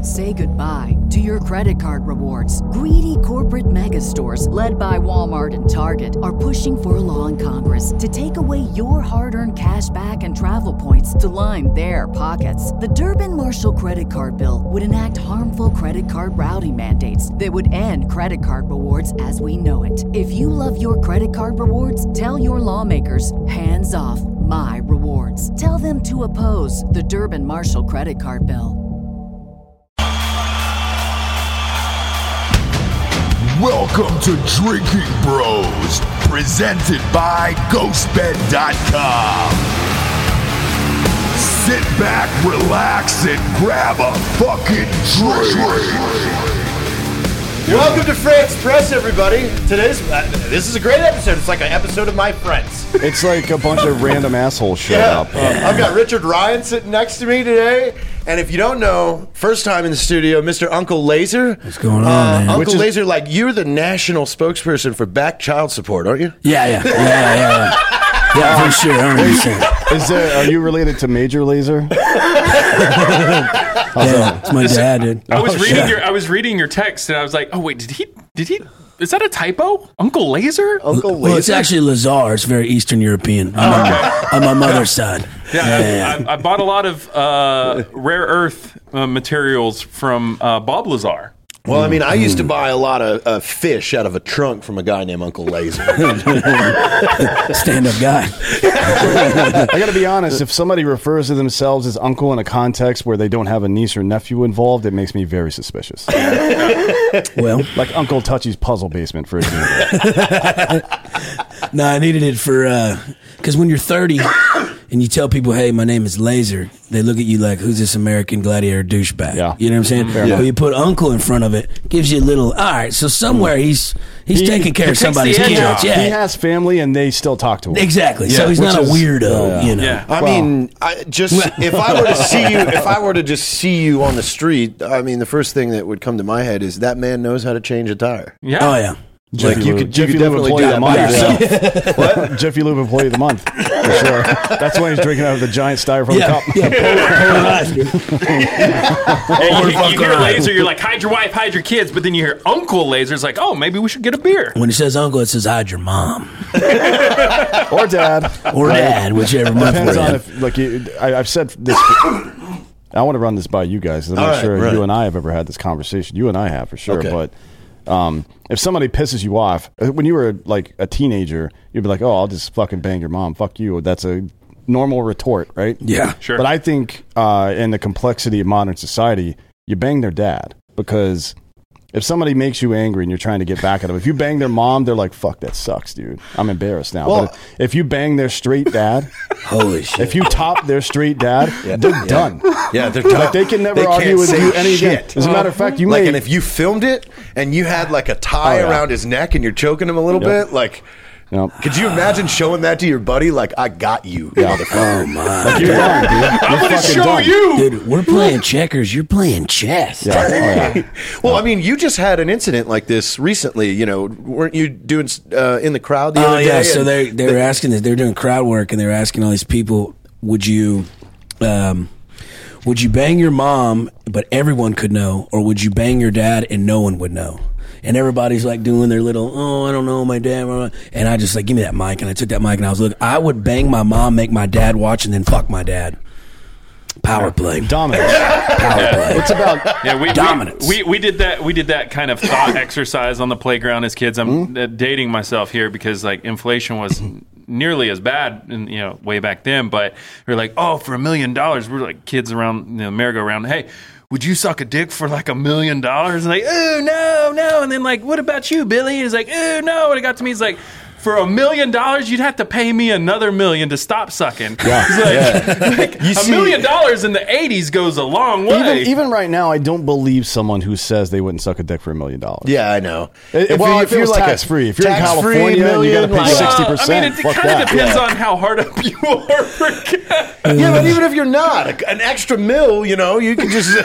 Say goodbye to your credit card rewards. Greedy corporate mega stores, led by Walmart and Target, are pushing for a law in Congress to take away your hard-earned cash back and travel points to line their pockets. The Durbin-Marshall credit card bill would enact harmful credit card routing mandates that would end credit card rewards as we know it. If you love your credit card rewards, tell your lawmakers, hands off my rewards. Tell them to oppose the Durbin-Marshall credit card bill. Welcome to Drinking Bros, presented by GhostBed.com. Sit back, relax, and grab a fucking drink. Welcome to Frey Express, everybody. This is a great episode. It's like an episode of My Friends. It's like a bunch of random assholes showed up. I've got Richard Ryan sitting next to me today. And if you don't know, first time in the studio, Mr. Uncle Laser. What's going on, man? Uncle Laser, like, you're the national spokesperson for back child support, aren't you? Yeah, for sure, 100%. Are you related to Major Laser? Yeah, it's my dad, dude. I was reading your text, and I was like, oh, wait, did he, is that a typo? Uncle Laser? Uncle Laser? Well, it's actually Lazar. It's very Eastern European on my mother's side. Yeah. I bought a lot of rare earth materials from Bob Lazar. Well, I mean, I used to buy a lot of fish out of a trunk from a guy named Uncle Laser. Stand-up guy. I got to be honest, if somebody refers to themselves as uncle in a context where they don't have a niece or nephew involved, it makes me very suspicious. Well, like Uncle Touchy's puzzle basement, for example. No, I needed it for, because when you're 30 and you tell people, hey, my name is Laser, they look at you like, who's this American gladiator douchebag? Yeah. You know what I'm saying? Well, you put uncle in front of it, gives you a little, all right, so somewhere he's taking care of somebody's kids. Yeah. He has family and they still talk to him. Exactly. Yeah. So he's not a weirdo, you know. Yeah. I mean, if I were to just see you on the street, I mean, the first thing that would come to my head is that man knows how to change a tire. Yeah. Oh, yeah. Like you could definitely do that by yourself. What? Jiffy Lube employee of the month, for sure. That's when he's drinking out of the giant styrofoam cup. Yeah, you hear Laser, you're like, hide your wife, hide your kids, but then you hear Uncle Laser, it's like, oh, maybe we should get a beer. When it says uncle, it says hide your mom. Or dad. Or dad, whichever month Depends we're on in. if, like, I've said this. I want to run this by you guys. I'm not sure you and I have ever had this conversation. You and I have, for sure, but... if somebody pisses you off, when you were like a teenager, you'd be like, oh, I'll just fucking bang your mom. Fuck you. That's a normal retort, right? Yeah, sure. But I think in the complexity of modern society, you bang their dad, because if somebody makes you angry and you're trying to get back at them, if you bang their mom, they're like, fuck, that sucks, dude. I'm embarrassed now. But if you bang their straight dad, holy shit. if you top their straight dad, they're done. Yeah, they're done. Like, they can never argue with you any shit. As a matter of fact, you and if you filmed it and you had like a tie around his neck and you're choking him a little bit, like... Could you imagine showing that to your buddy? Like, I got you. Oh, my. Like, you're done, dude. I'm going to show you. Dude, we're playing checkers. You're playing chess. Well, I mean, you just had an incident like this recently. You know, weren't you doing in the crowd the other day? Oh, yeah. So they were asking this. They were doing crowd work, and they were asking all these people, would you bang your mom, but everyone could know, or would you bang your dad and no one would know? And everybody's like doing their little, I don't know, my dad. And I just like, give me that mic. And I took that mic and I was like, I would bang my mom, make my dad watch, and then fuck my dad. Power play. Dominance. Power play. It's about dominance. We did that kind of thought exercise on the playground as kids. I'm dating myself here because like inflation was nearly as bad in, way back then, but we were like, oh, for $1 million, we're like kids around the merry-go-round. Hey, would you suck a dick for like $1 million? And like, oh, no. And then like, what about you, Billy? And he's like, oh, no. And it got to me, he's like, for $1 million, you'd have to pay me another $1 million to stop sucking. Yeah. Like $1 million in the 80s goes a long way. Even right now, I don't believe someone who says they wouldn't suck a dick for $1 million. Yeah, I know. If you're like tax-free. If you're in California and you got to pay 60%. I mean, it kind of depends on how hard up you are for cash. Yeah, but even if you're not, an extra $1 million, you can just...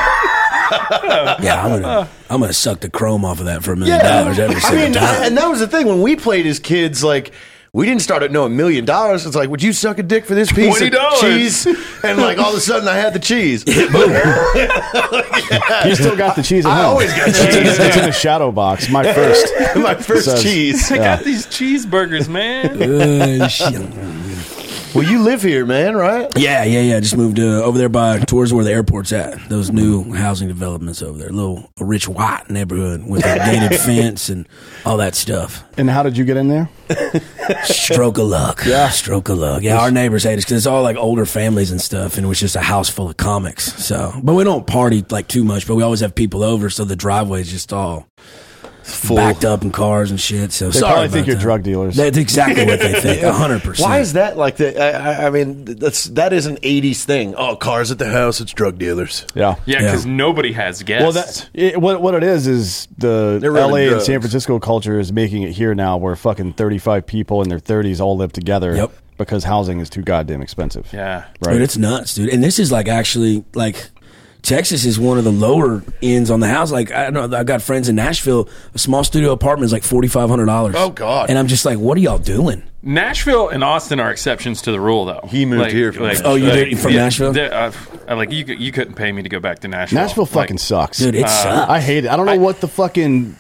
Yeah, I'm gonna suck the chrome off of that for $1 million every single time. And that was the thing when we played as kids. Like, we didn't start at $1 million. It's like, would you suck a dick for this piece of $20. cheese? And like all of a sudden I had the cheese. You still got the cheese at home. I always got cheese. It's in a shadow box. My first cheese. I got these cheeseburgers, man. Well, you live here, man, right? Yeah. Just moved over there towards where the airport's at. Those new housing developments over there. A rich white neighborhood with a gated fence and all that stuff. And how did you get in there? Stroke of luck. Yeah. Stroke of luck. Yeah, our neighbors hate us because it's all like older families and stuff, and it was just a house full of comics. So, but we don't party like too much, but we always have people over, so the driveway is just all full. Backed up in cars and shit. So they probably think you're drug dealers. That's exactly what they think. 100%. Why is that like that? I mean, that is an '80s thing. Oh, cars at the house, it's drug dealers. Yeah, because nobody has guests. Well, what it is the LA and San Francisco culture is making it here now, where fucking 35 people in their 30s all live together. Yep. Because housing is too goddamn expensive. Yeah, right. Dude, it's nuts, dude. And this is like actually like. Texas is one of the lower ends on the house. Like, I don't know, I've got friends in Nashville. A small studio apartment is like $4,500. Oh, God. And I'm just like, what are y'all doing? Nashville and Austin are exceptions to the rule, though. He moved here from Nashville. Oh, you did from Nashville? You couldn't pay me to go back to Nashville. Nashville fucking sucks. Dude, it sucks. I hate it. I don't know what the fucking...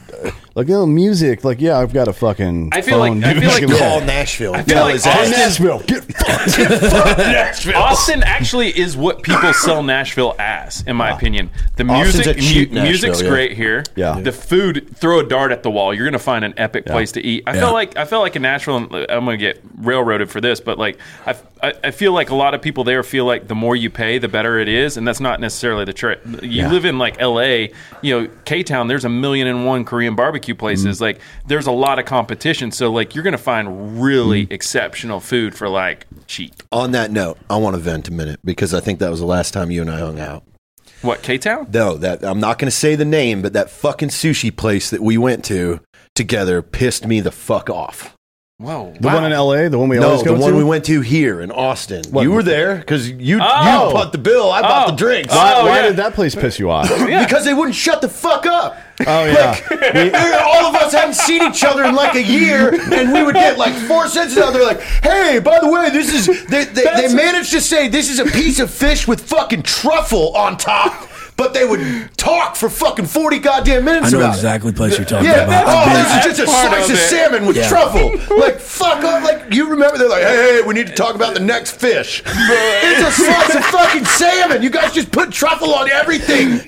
music. Like, yeah, I've got a fucking I feel phone. like call Nashville. I feel like Austin, Nashville. Get fucked. Nashville. Austin actually is what people sell Nashville as, in my opinion. The music's great here. Yeah. The food, throw a dart at the wall. You're gonna find an epic place to eat. I felt like in Nashville. I'm gonna get railroaded for this, but like I feel like a lot of people there feel like the more you pay, the better it is, and that's not necessarily the trick. You live in like L.A., K-Town. There's 1,000,001 Korean barbecue places. Like there's a lot of competition, so like you're gonna find really exceptional food for like cheap. On that note, I want to vent a minute because I think that was the last time you and I hung out. What, K-Town? No, that I'm not going to say the name, but that fucking sushi place that we went to together pissed me the fuck off. Whoa! The one in L.A., the one we always go to? No, the one we went to here in Austin. You were there because you bought the bill. I bought the drinks. Why did that place piss you off? Because they wouldn't shut the fuck up. Oh, yeah. All of us hadn't seen each other in like a year, and we would get like 4 sentences out there like, hey, by the way, this is... They managed to say this is a piece of fish with fucking truffle on top. But they would talk for fucking 40 goddamn minutes about it. I know exactly the place you're talking about. Yeah, this is just a slice of salmon with truffle. Like, fuck up. Like, you remember, they're like, hey, we need to talk about the next fish. It's a slice of fucking salmon. You guys just put truffle on everything.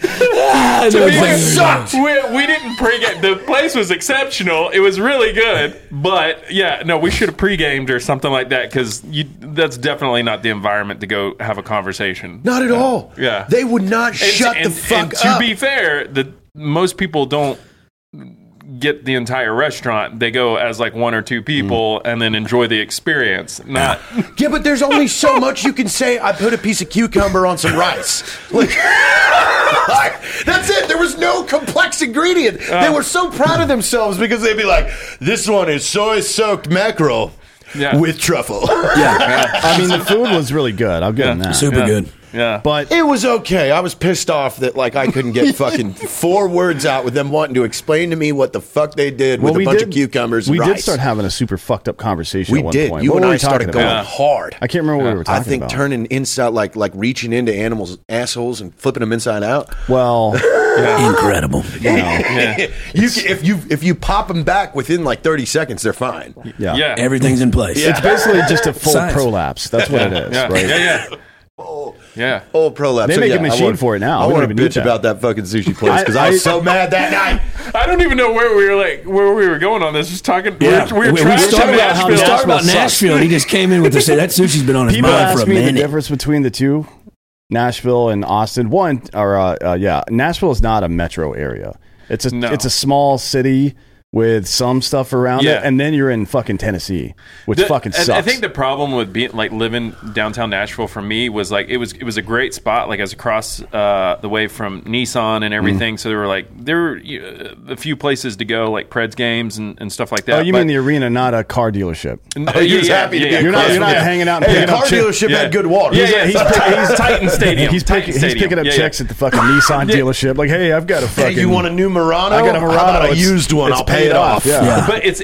It sucked. We didn't pregame. The place was exceptional. It was really good. But, we should have pregamed or something like that because that's definitely not the environment to go have a conversation. Not at all. Yeah. They would not shut the fuck up. To be fair, most people don't get the entire restaurant. They go as like one or two people and then enjoy the experience. Yeah, but there's only so much you can say. I put a piece of cucumber on some rice. Like, that's it. There was no complex ingredient. They were so proud of themselves because they'd be like, this one is soy-soaked mackerel with truffle. I mean, the food was really good. I'll give them that. Super good. Yeah, but it was okay. I was pissed off that like I couldn't get fucking 4 words out with them wanting to explain to me what the fuck they did with a bunch of cucumbers and rice. We did start having a super fucked up conversation at one point. You and I started going hard. I can't remember what we were talking about. I think turning inside, like reaching into animals' assholes and flipping them inside out. Well, incredible. If you pop them back within like 30 seconds, they're fine. Yeah. Everything's in place. It's basically just a full prolapse. That's what it is, right? Yeah. Old prolapse. They make a machine for it now. I want to bitch about that fucking sushi place because I was so mad that night. I don't even know where we were going on this. Just talking. Yeah. We started about Nashville, and he just came in with the say that sushi's been on his mind for a minute. People ask me the difference between the two, Nashville and Austin. Nashville is not a metro area. It's a small city with some stuff around it, and then you're in fucking Tennessee, which fucking sucks. I think the problem with being like living downtown Nashville for me was like it was a great spot. Like I was across the way from Nissan and everything, so there were a few places to go, like Preds games and stuff like that. Oh, you mean the arena, not a car dealership? You're happy to be. You're not hanging out. And picking car dealership had good water. He's Titan Stadium. He's picking up checks at the fucking Nissan dealership. Like, hey, I've got a fucking. Hey, you want a new Murano? I got a Murano. How about a used one? I'll pay pay it off. Yeah. But it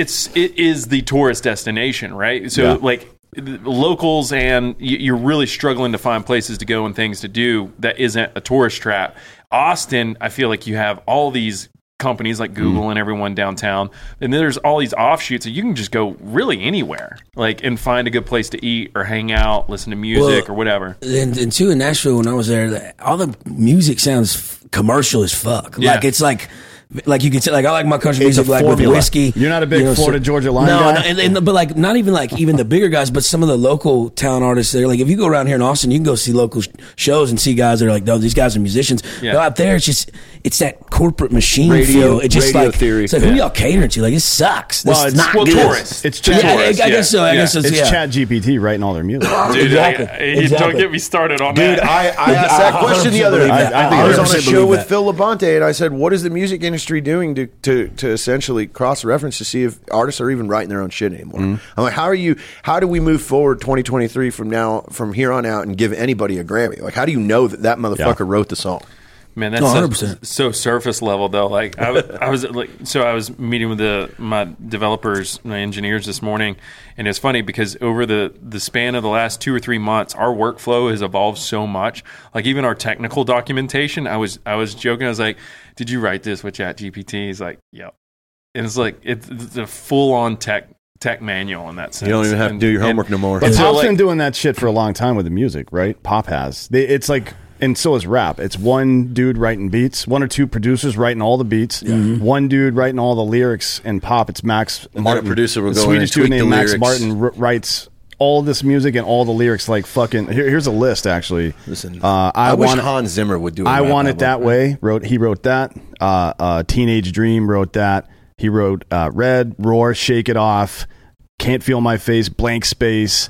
is the tourist destination, right? So like locals, and you're really struggling to find places to go and things to do that isn't a tourist trap. Austin, I feel like you have all these companies like Google and everyone downtown, and then there's all these offshoots that you can just go really anywhere, like, and find a good place to eat or hang out, listen to music or whatever. And too, in Nashville, when I was there, all the music sounds commercial as fuck. Yeah. Like, it's like you could say, like, I like my country music, like with formula. whiskey. You're not a big Florida Georgia Line guy? No, but like not even like even the bigger guys, but some of the local town artists there. Like if you go around here in Austin, you can go see local shows and see guys that are like, no, these guys are musicians. Yeah. But out there, it's that corporate machine Radio- feel. It's just radio like theory. it's like who y'all catering to? Like, it sucks. Well, This it's- is not Well, good. tourists. It's Yeah, Chat, I guess so. I guess it's yeah. Chat GPT writing all their music. Dude, Exactly. don't Exactly. get me started on Dude, that. I asked that question the other day. believe that. I was on a 100% show believe with that. Phil Labonte, and I said, "What is the music industry doing to essentially cross-reference to see if artists are even writing their own shit anymore?" I'm like, how do we move forward 2023 from here on out and give anybody a Grammy? Like, how do you know that motherfucker wrote the song? Man, that's 100%. so surface level though. Like I was like, so I was meeting with my developers, my engineers this morning, and it's funny because over the span of the last 2 or 3 months, our workflow has evolved so much. Like even our technical documentation, I was joking. I was like, "Did you write this with ChatGPT?" He's like, "Yep." And it's like it's a full on tech manual in that sense. You don't even have to do your homework no more. But So, Pop's like- been doing that shit for a long time with the music, right? Pop has. It's like, and so is rap. It's one dude writing beats, one or two producers writing all the beats, one dude writing all the lyrics. And Pop, it's Max then a Martin. producer will The go in Swedish and dude tweak the named Max lyrics. Martin writes all this music and all the lyrics. Like fucking. Here's a list actually. Listen, I wish want Hans Zimmer would do. A I rap Want It album. That Way. He wrote that. Teenage Dream wrote that. He wrote Red, Roar, Shake It Off, Can't Feel My Face, Blank Space,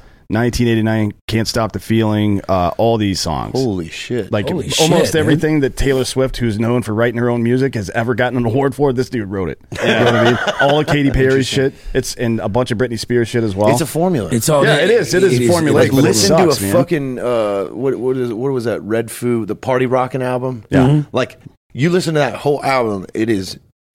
1989, Can't Stop the Feeling, all these songs. Holy shit! Like Holy almost shit, everything that Taylor Swift, who's known for writing her own music, has ever gotten an award for, this dude wrote it. You know what I mean? All of Katy Perry's shit. It's and a bunch of Britney Spears shit as well. It's a formula. It's all Yeah, it is. It is formulaic, Like, but it listen sucks, to a man. fucking what was that Red Foo, the Party Rockin' album? Yeah. Like you listen to that whole album, it is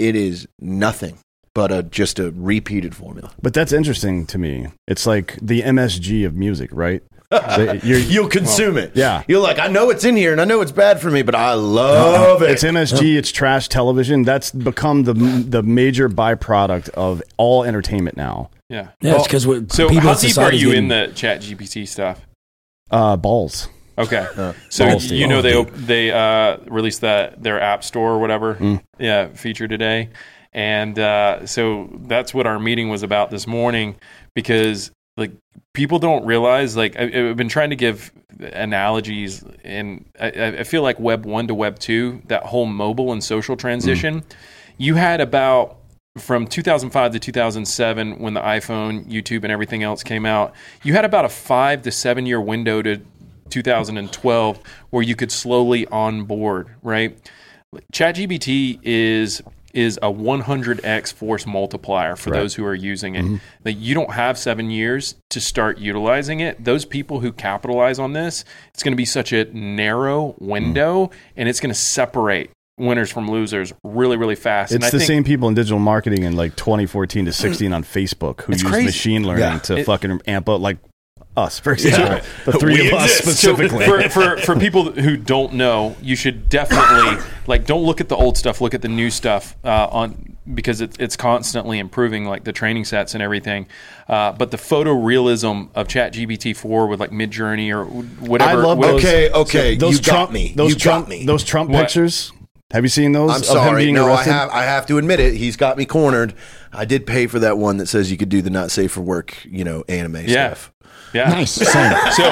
nothing but just a repeated formula. But that's interesting to me. It's like the MSG of music, right? You'll consume it. Yeah. You're like, I know it's in here and I know it's bad for me, but I love it. It's MSG. It's trash television. That's become the major byproduct of all entertainment now. Yeah. Yeah, it's because So people how in deep are society you getting- in the Chat GPT stuff? Balls. Okay, so balls you deep. know they released their app store or whatever, feature today, and so that's what our meeting was about this morning, because like people don't realize, like I've been trying to give analogies, and I feel like Web 1 to Web 2, that whole mobile and social transition, you had about from 2005 to 2007 when the iPhone, YouTube, and everything else came out, you had about a 5 to 7 year window to 2012 where you could slowly onboard, right? ChatGPT is a 100x force multiplier for those who are using it. Like, you don't have 7 years to start utilizing it. Those people who capitalize on this, it's going to be such a narrow window, and it's going to separate winners from losers really, really fast. It's the same people in digital marketing in like 2014 to 16 on Facebook who use crazy. machine learning to fucking amp up, like us, for example. The We three of us exist. specifically. So for people who don't know, you should definitely don't look at the old stuff, look at the new stuff because it's constantly improving, like the training sets and everything. But the photorealism of ChatGPT 4 with like Midjourney or whatever. I love whatever- those. Okay, those you Trump, got me. Those You Trump, got me. Those Trump What? pictures. Have you seen those? I'm of him sorry. being No, arrested? I have to admit it. He's got me cornered. I did pay for that one that says you could do the not safe for work, anime Yeah. stuff. Yeah. Nice. Same.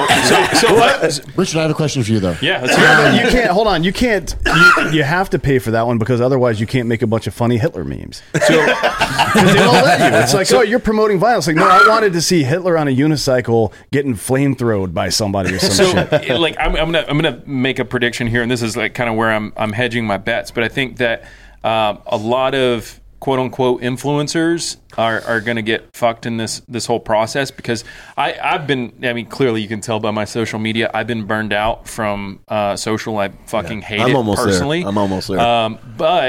So Richard, I have a question for you, though. yeah, let's hear it. You can't. Hold on. You can't. You have to pay for that one because otherwise you can't make a bunch of funny Hitler memes. So because they don't let you. It's like, oh, you're promoting violence. Like, no, I wanted to see Hitler on a unicycle getting flamethrowed by somebody or some shit. Like I'm gonna make a prediction here, and this is like kind of where I'm hedging my bets. But I think that a lot of quote unquote influencers are going to get fucked in this whole process, because I've been, clearly you can tell by my social media, I've been burned out from social. I fucking hate I'm it almost personally. there. I'm almost there. But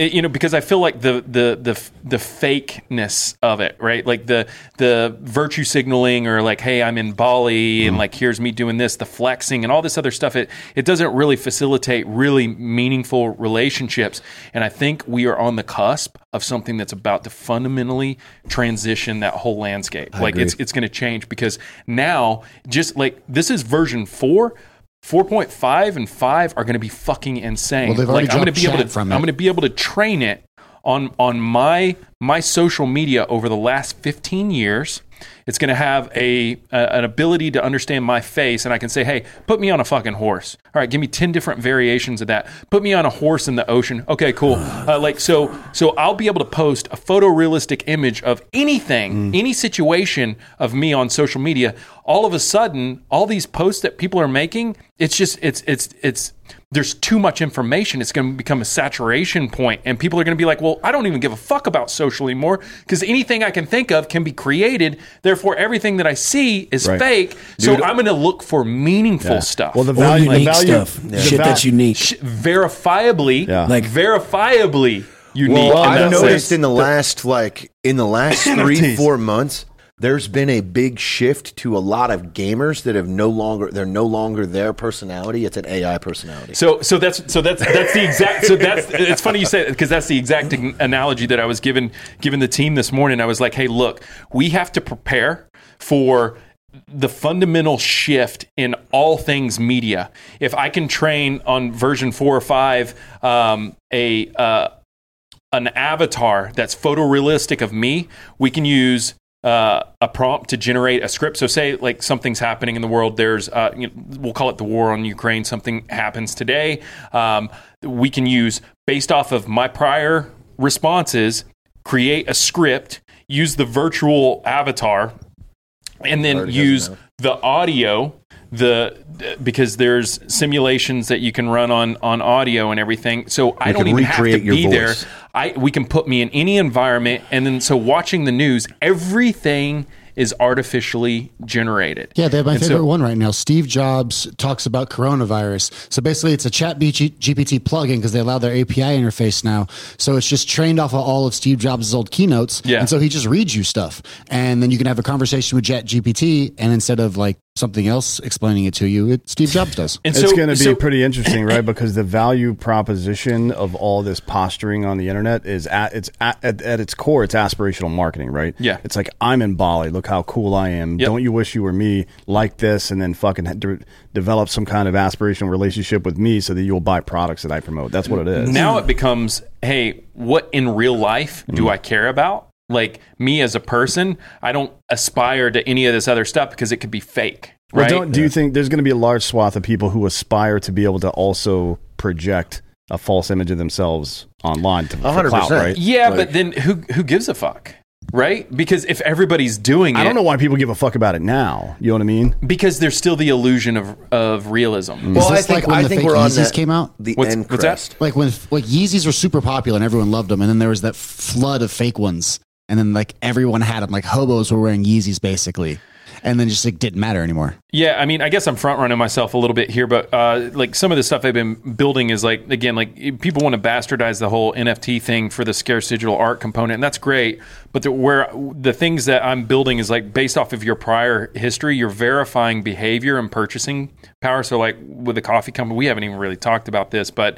because I feel like the fakeness of it, right? Like the virtue signaling, or like, hey, I'm in Bali and like here's me doing this, the flexing and all this other stuff. It doesn't really facilitate really meaningful relationships. And I think we are on the cusp of something that's about to fundamentally transition that whole landscape. Like it's going to change, because now, just like, this is version 4. 4.5 and 5 are going to be fucking insane. Well, they've already I'm going to be able to train it on my social media over the last 15 years. It's going to have an ability to understand my face, and I can say, hey, put me on a fucking horse. All right, give me 10 different variations of that. Put me on a horse in the ocean. Okay, cool. So I'll be able to post a photorealistic image of anything, any situation of me on social media. All of a sudden, all these posts that people are making, it's there's too much information. It's going to become a saturation point, and people are going to be like, well, I don't even give a fuck about social anymore, because anything I can think of can be created. Therefore, everything that I see is fake. So I'm going to look for meaningful stuff. Well, the value stuff. Shit that's unique. Verifiably unique. Well, I've noticed in the last 3-4 months, there's been a big shift to a lot of gamers that they're no longer their personality. It's an AI personality. So that's the exact. So it's funny you say it, because that's the exact analogy that I was giving the team this morning. I was like, hey, look, we have to prepare for the fundamental shift in all things media. If I can train on version 4 or 5 an avatar that's photorealistic of me, we can use a prompt to generate a script. So say like something's happening in the world. There's, we'll call it the war on Ukraine. Something happens today. We can use, based off of my prior responses, create a script, use the virtual avatar, and then use the audio, because there's simulations that you can run on audio and everything. So I don't even have to be there. We can put me in any environment, and then so watching the news, everything is artificially generated. Yeah, they have my favorite one right now. Steve Jobs talks about coronavirus. So basically, it's a ChatGPT plugin, because they allow their API interface now. So it's just trained off of all of Steve Jobs' old keynotes. Yeah. And so he just reads you stuff. And then you can have a conversation with ChatGPT, and instead of like something else explaining it to you, Steve Jobs does. And it's going to be pretty interesting, right? Because the value proposition of all this posturing on the internet is at its core, it's aspirational marketing, right? Yeah. It's like, I'm in Bali. Look how cool I am. Yep. Don't you wish you were me, like this, and then fucking develop some kind of aspirational relationship with me so that you'll buy products that I promote. That's what it is. Now it becomes, hey, what in real life do I care about? Like, me as a person, I don't aspire to any of this other stuff because it could be fake. Right? Well, do you think there's going to be a large swath of people who aspire to be able to also project a false image of themselves online for clout, right? Yeah, but then who gives a fuck? Right? Because if everybody's doing it... I don't know why people give a fuck about it now. You know what I mean? Because there's still the illusion of realism. Well, I think we're on Yeezys came out. What's that? Like when Yeezys were super popular and everyone loved them, and then there was that flood of fake ones. And then like everyone had them. Like hobos were wearing Yeezys basically. And then just like didn't matter anymore. Yeah, I mean, I guess I'm front running myself a little bit here, but like some of the stuff I've been building is like, again, like people want to bastardize the whole NFT thing for the scarce digital art component, and that's great. But the things that I'm building is like based off of your prior history, you're verifying behavior and purchasing power. So like with the coffee company, we haven't even really talked about this, but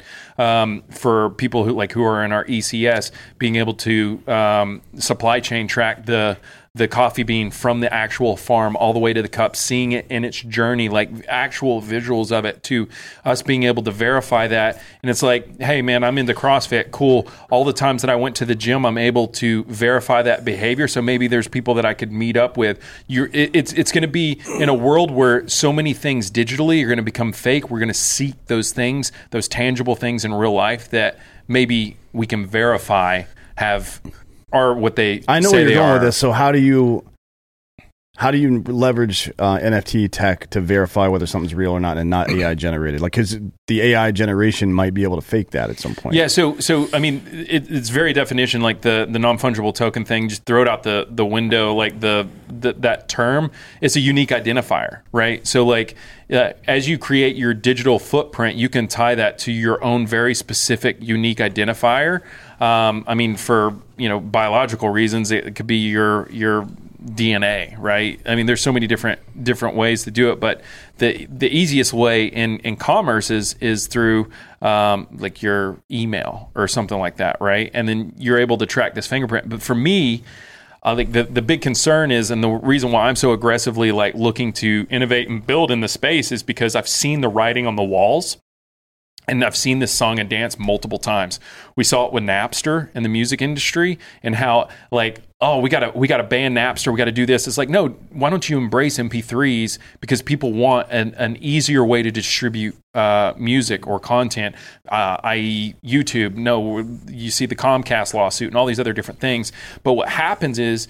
for people who are in our ECS, being able to supply chain track the coffee bean from the actual farm all the way to the cup, seeing it in its journey, like actual visuals of it, to us being able to verify that. And it's like, hey man, I'm into CrossFit, cool. All the times that I went to the gym, I'm able to verify that behavior. So maybe there's people that I could meet up with. It's going to be in a world where so many things digitally are going to become fake. We're going to seek those things, those tangible things in real life that maybe we can verify are what they I know say where you're they going are. with this. So how do you how do you leverage NFT tech to verify whether something's real or not and not AI generated? Like, because the AI generation might be able to fake that at some point. Yeah. So I mean, it's very definition, like the non-fungible token thing, just throw it out the window. Like that term, it's a unique identifier, right? So like, as you create your digital footprint, you can tie that to your own very specific, unique identifier. I mean, for biological reasons, it could be your DNA, right? I mean, there's so many different ways to do it, but the easiest way in commerce is through like your email or something like that, right? And then you're able to track this fingerprint. But for me, I think the big concern is, and the reason why I'm so aggressively like looking to innovate and build in the space is because I've seen the writing on the walls. And I've seen this song and dance multiple times. We saw it with Napster in the music industry, and how like, oh, we gotta ban Napster, we gotta do this. It's like, no, why don't you embrace MP3s? Because people want an easier way to distribute music or content, i.e. YouTube. No, you see the Comcast lawsuit and all these other different things. But what happens is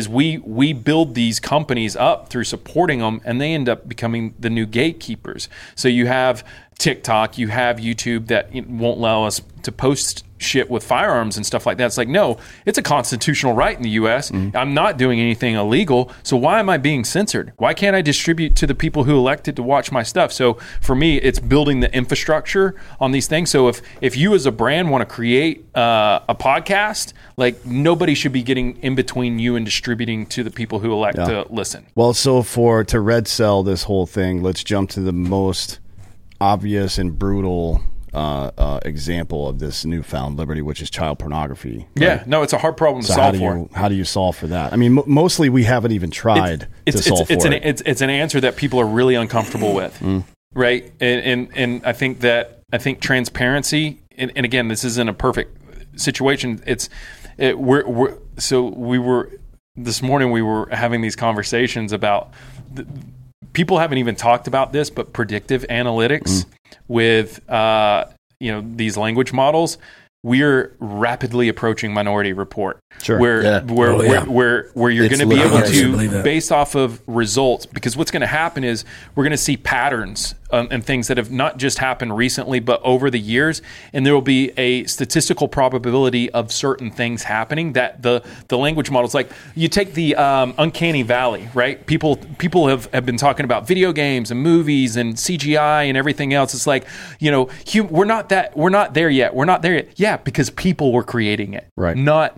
we build these companies up through supporting them, and they end up becoming the new gatekeepers. So you have TikTok, you have YouTube that won't allow us to post shit with firearms and stuff like that. It's like, no, it's a constitutional right in the U.S. I'm not doing anything illegal, so why am I being censored? Why can't I distribute to the people who elected to watch my stuff? So for me, it's building the infrastructure on these things. So if you as a brand want to create a podcast, like nobody should be getting in between you and distributing to the people who elect to listen. Well, so to red cell this whole thing, let's jump to the most obvious and brutal example of this newfound liberty, which is child pornography. Right? Yeah, no, it's a hard problem to solve for. How do you solve for that? I mean, mostly we haven't even tried to solve for it. It's an answer that people are really uncomfortable with, right? And I think transparency, and again, this isn't a perfect situation. This morning we were having these conversations about people haven't even talked about this, but predictive analytics with these language models. We're rapidly approaching Minority Report, where you're going to be able to, based off of results, because what's going to happen is we're going to see patterns and things that have not just happened recently, but over the years, and there will be a statistical probability of certain things happening that the language models, like you take the uncanny valley, right? People have been talking about video games and movies and CGI and everything else. It's like, we're not there yet. Yeah, because people were creating it, right? Not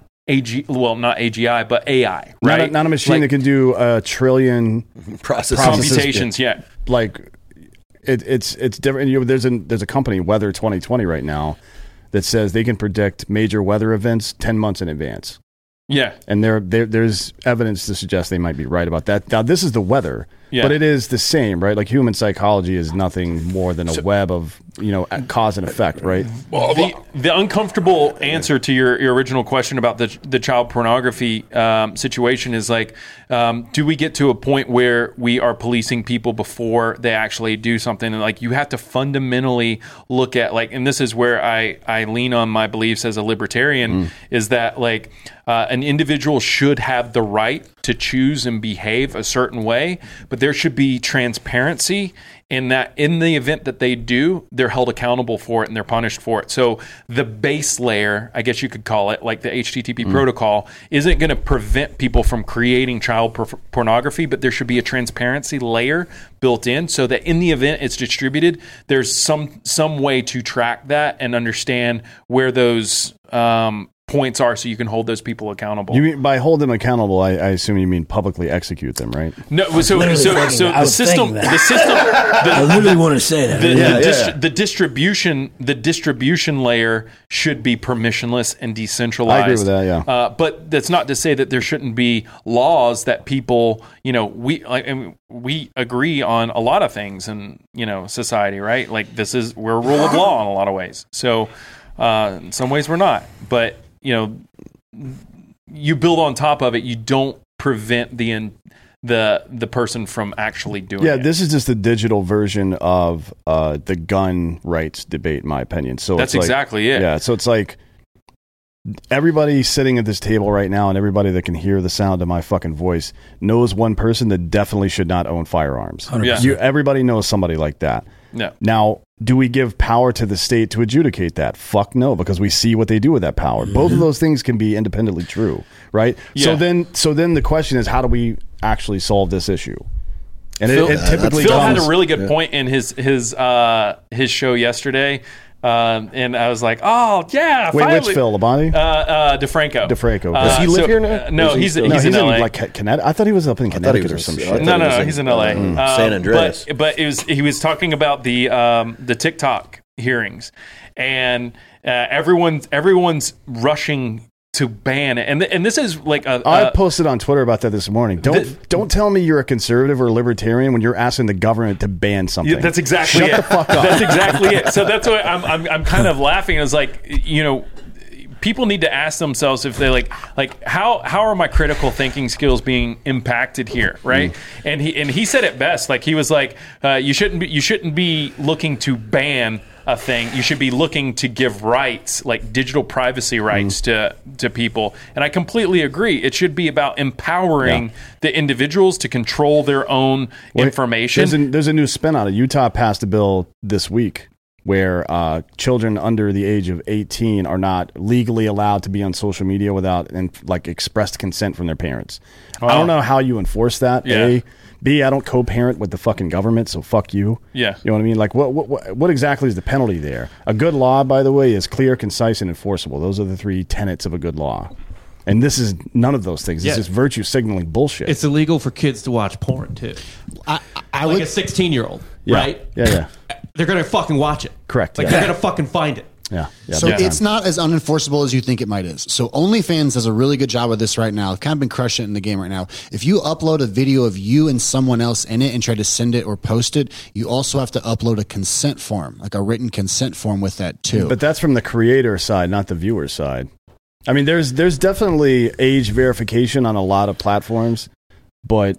AGI, but AI, right? Not a machine that can do a trillion computations. Yeah, like it's different. There's a company, Weather 2020, right now that says they can predict major weather events 10 months in advance. Yeah, and there's evidence to suggest they might be right about that. Now, this is the weather. Yeah. But it is the same, right? Like human psychology is nothing more than a web of, cause and effect, right? Well, the uncomfortable answer to your original question about the child pornography situation is like, do we get to a point where we are policing people before they actually do something? And like, you have to fundamentally look at and this is where I lean on my beliefs as a libertarian, is that like an individual should have the right to choose and behave a certain way, but there should be transparency in that in the event that they do, they're held accountable for it and they're punished for it. So the base layer, I guess you could call it, like the HTTP protocol, isn't going to prevent people from creating child pornography, but there should be a transparency layer built in so that in the event it's distributed, there's some way to track that and understand where those points are, so you can hold those people accountable. You mean by hold them accountable? I assume you mean publicly execute them, right? No, so the system. I literally want to say that. The distribution layer should be permissionless and decentralized. I agree with that. Yeah, but that's not to say that there shouldn't be laws that people, we agree on a lot of things in society, right? Like we're a rule of law in a lot of ways. So in some ways we're not, but you build on top of it. You don't prevent the person from actually doing it. Yeah, this is just the digital version of the gun rights debate, in my opinion. So that's exactly it. Yeah, so it's like everybody sitting at this table right now and everybody that can hear the sound of my fucking voice knows one person that definitely should not own firearms. 100%. Everybody knows somebody like that. Yeah. Now, do we give power to the state to adjudicate that? Fuck no, because we see what they do with that power. Both of those things can be independently true, right? Yeah. So then the question is, how do we actually solve this issue? And Phil, it typically Phil had comes, a really good point in his show yesterday. And I was like, oh, yeah. Wait, finally. which Phil? Labonte? DeFranco. DeFranco. Does he live here now? No, he's in he's LA. in like Connecticut. I thought he was up in Connecticut or some shit. No, he's in LA. San Andreas. But he was talking about the TikTok hearings, and everyone's rushing to ban it. And this is like I posted on Twitter about that this morning. Don't tell me you're a conservative or libertarian when you're asking the government to ban something. Yeah, that's exactly it. Shut the fuck up. That's exactly it. So that's why I'm kind of laughing. It's like, people need to ask themselves if they like how are my critical thinking skills being impacted here, right? And he said it best. Like, he was like, you shouldn't be looking to ban a thing. You should be looking to give rights, like digital privacy rights to people. And I completely agree. It should be about empowering the individuals to control their own information. There's a new spin on it. Utah passed a bill this week where children under the age of 18 are not legally allowed to be on social media without expressed consent from their parents. I don't know how you enforce that. Yeah. B, I don't co-parent with the fucking government, so fuck you. Yeah. You know what I mean? Like, what exactly is the penalty there? A good law, by the way, is clear, concise, and enforceable. Those are the three tenets of a good law. And this is none of those things. It's just virtue signaling bullshit. It's illegal for kids to watch porn, too. I like a 16-year-old, right? Yeah. They're going to fucking watch it. Correct. Like, they're going to fucking find it. Yeah. So it's not as unenforceable as you think it might is. So OnlyFans does a really good job of this right now. I've kind of been crushing it in the game right now. If you upload a video of you and someone else in it and try to send it or post it, you also have to upload a consent form, like a written consent form with that too. But that's from the creator side, not the viewer side. I mean, there's definitely age verification on a lot of platforms, but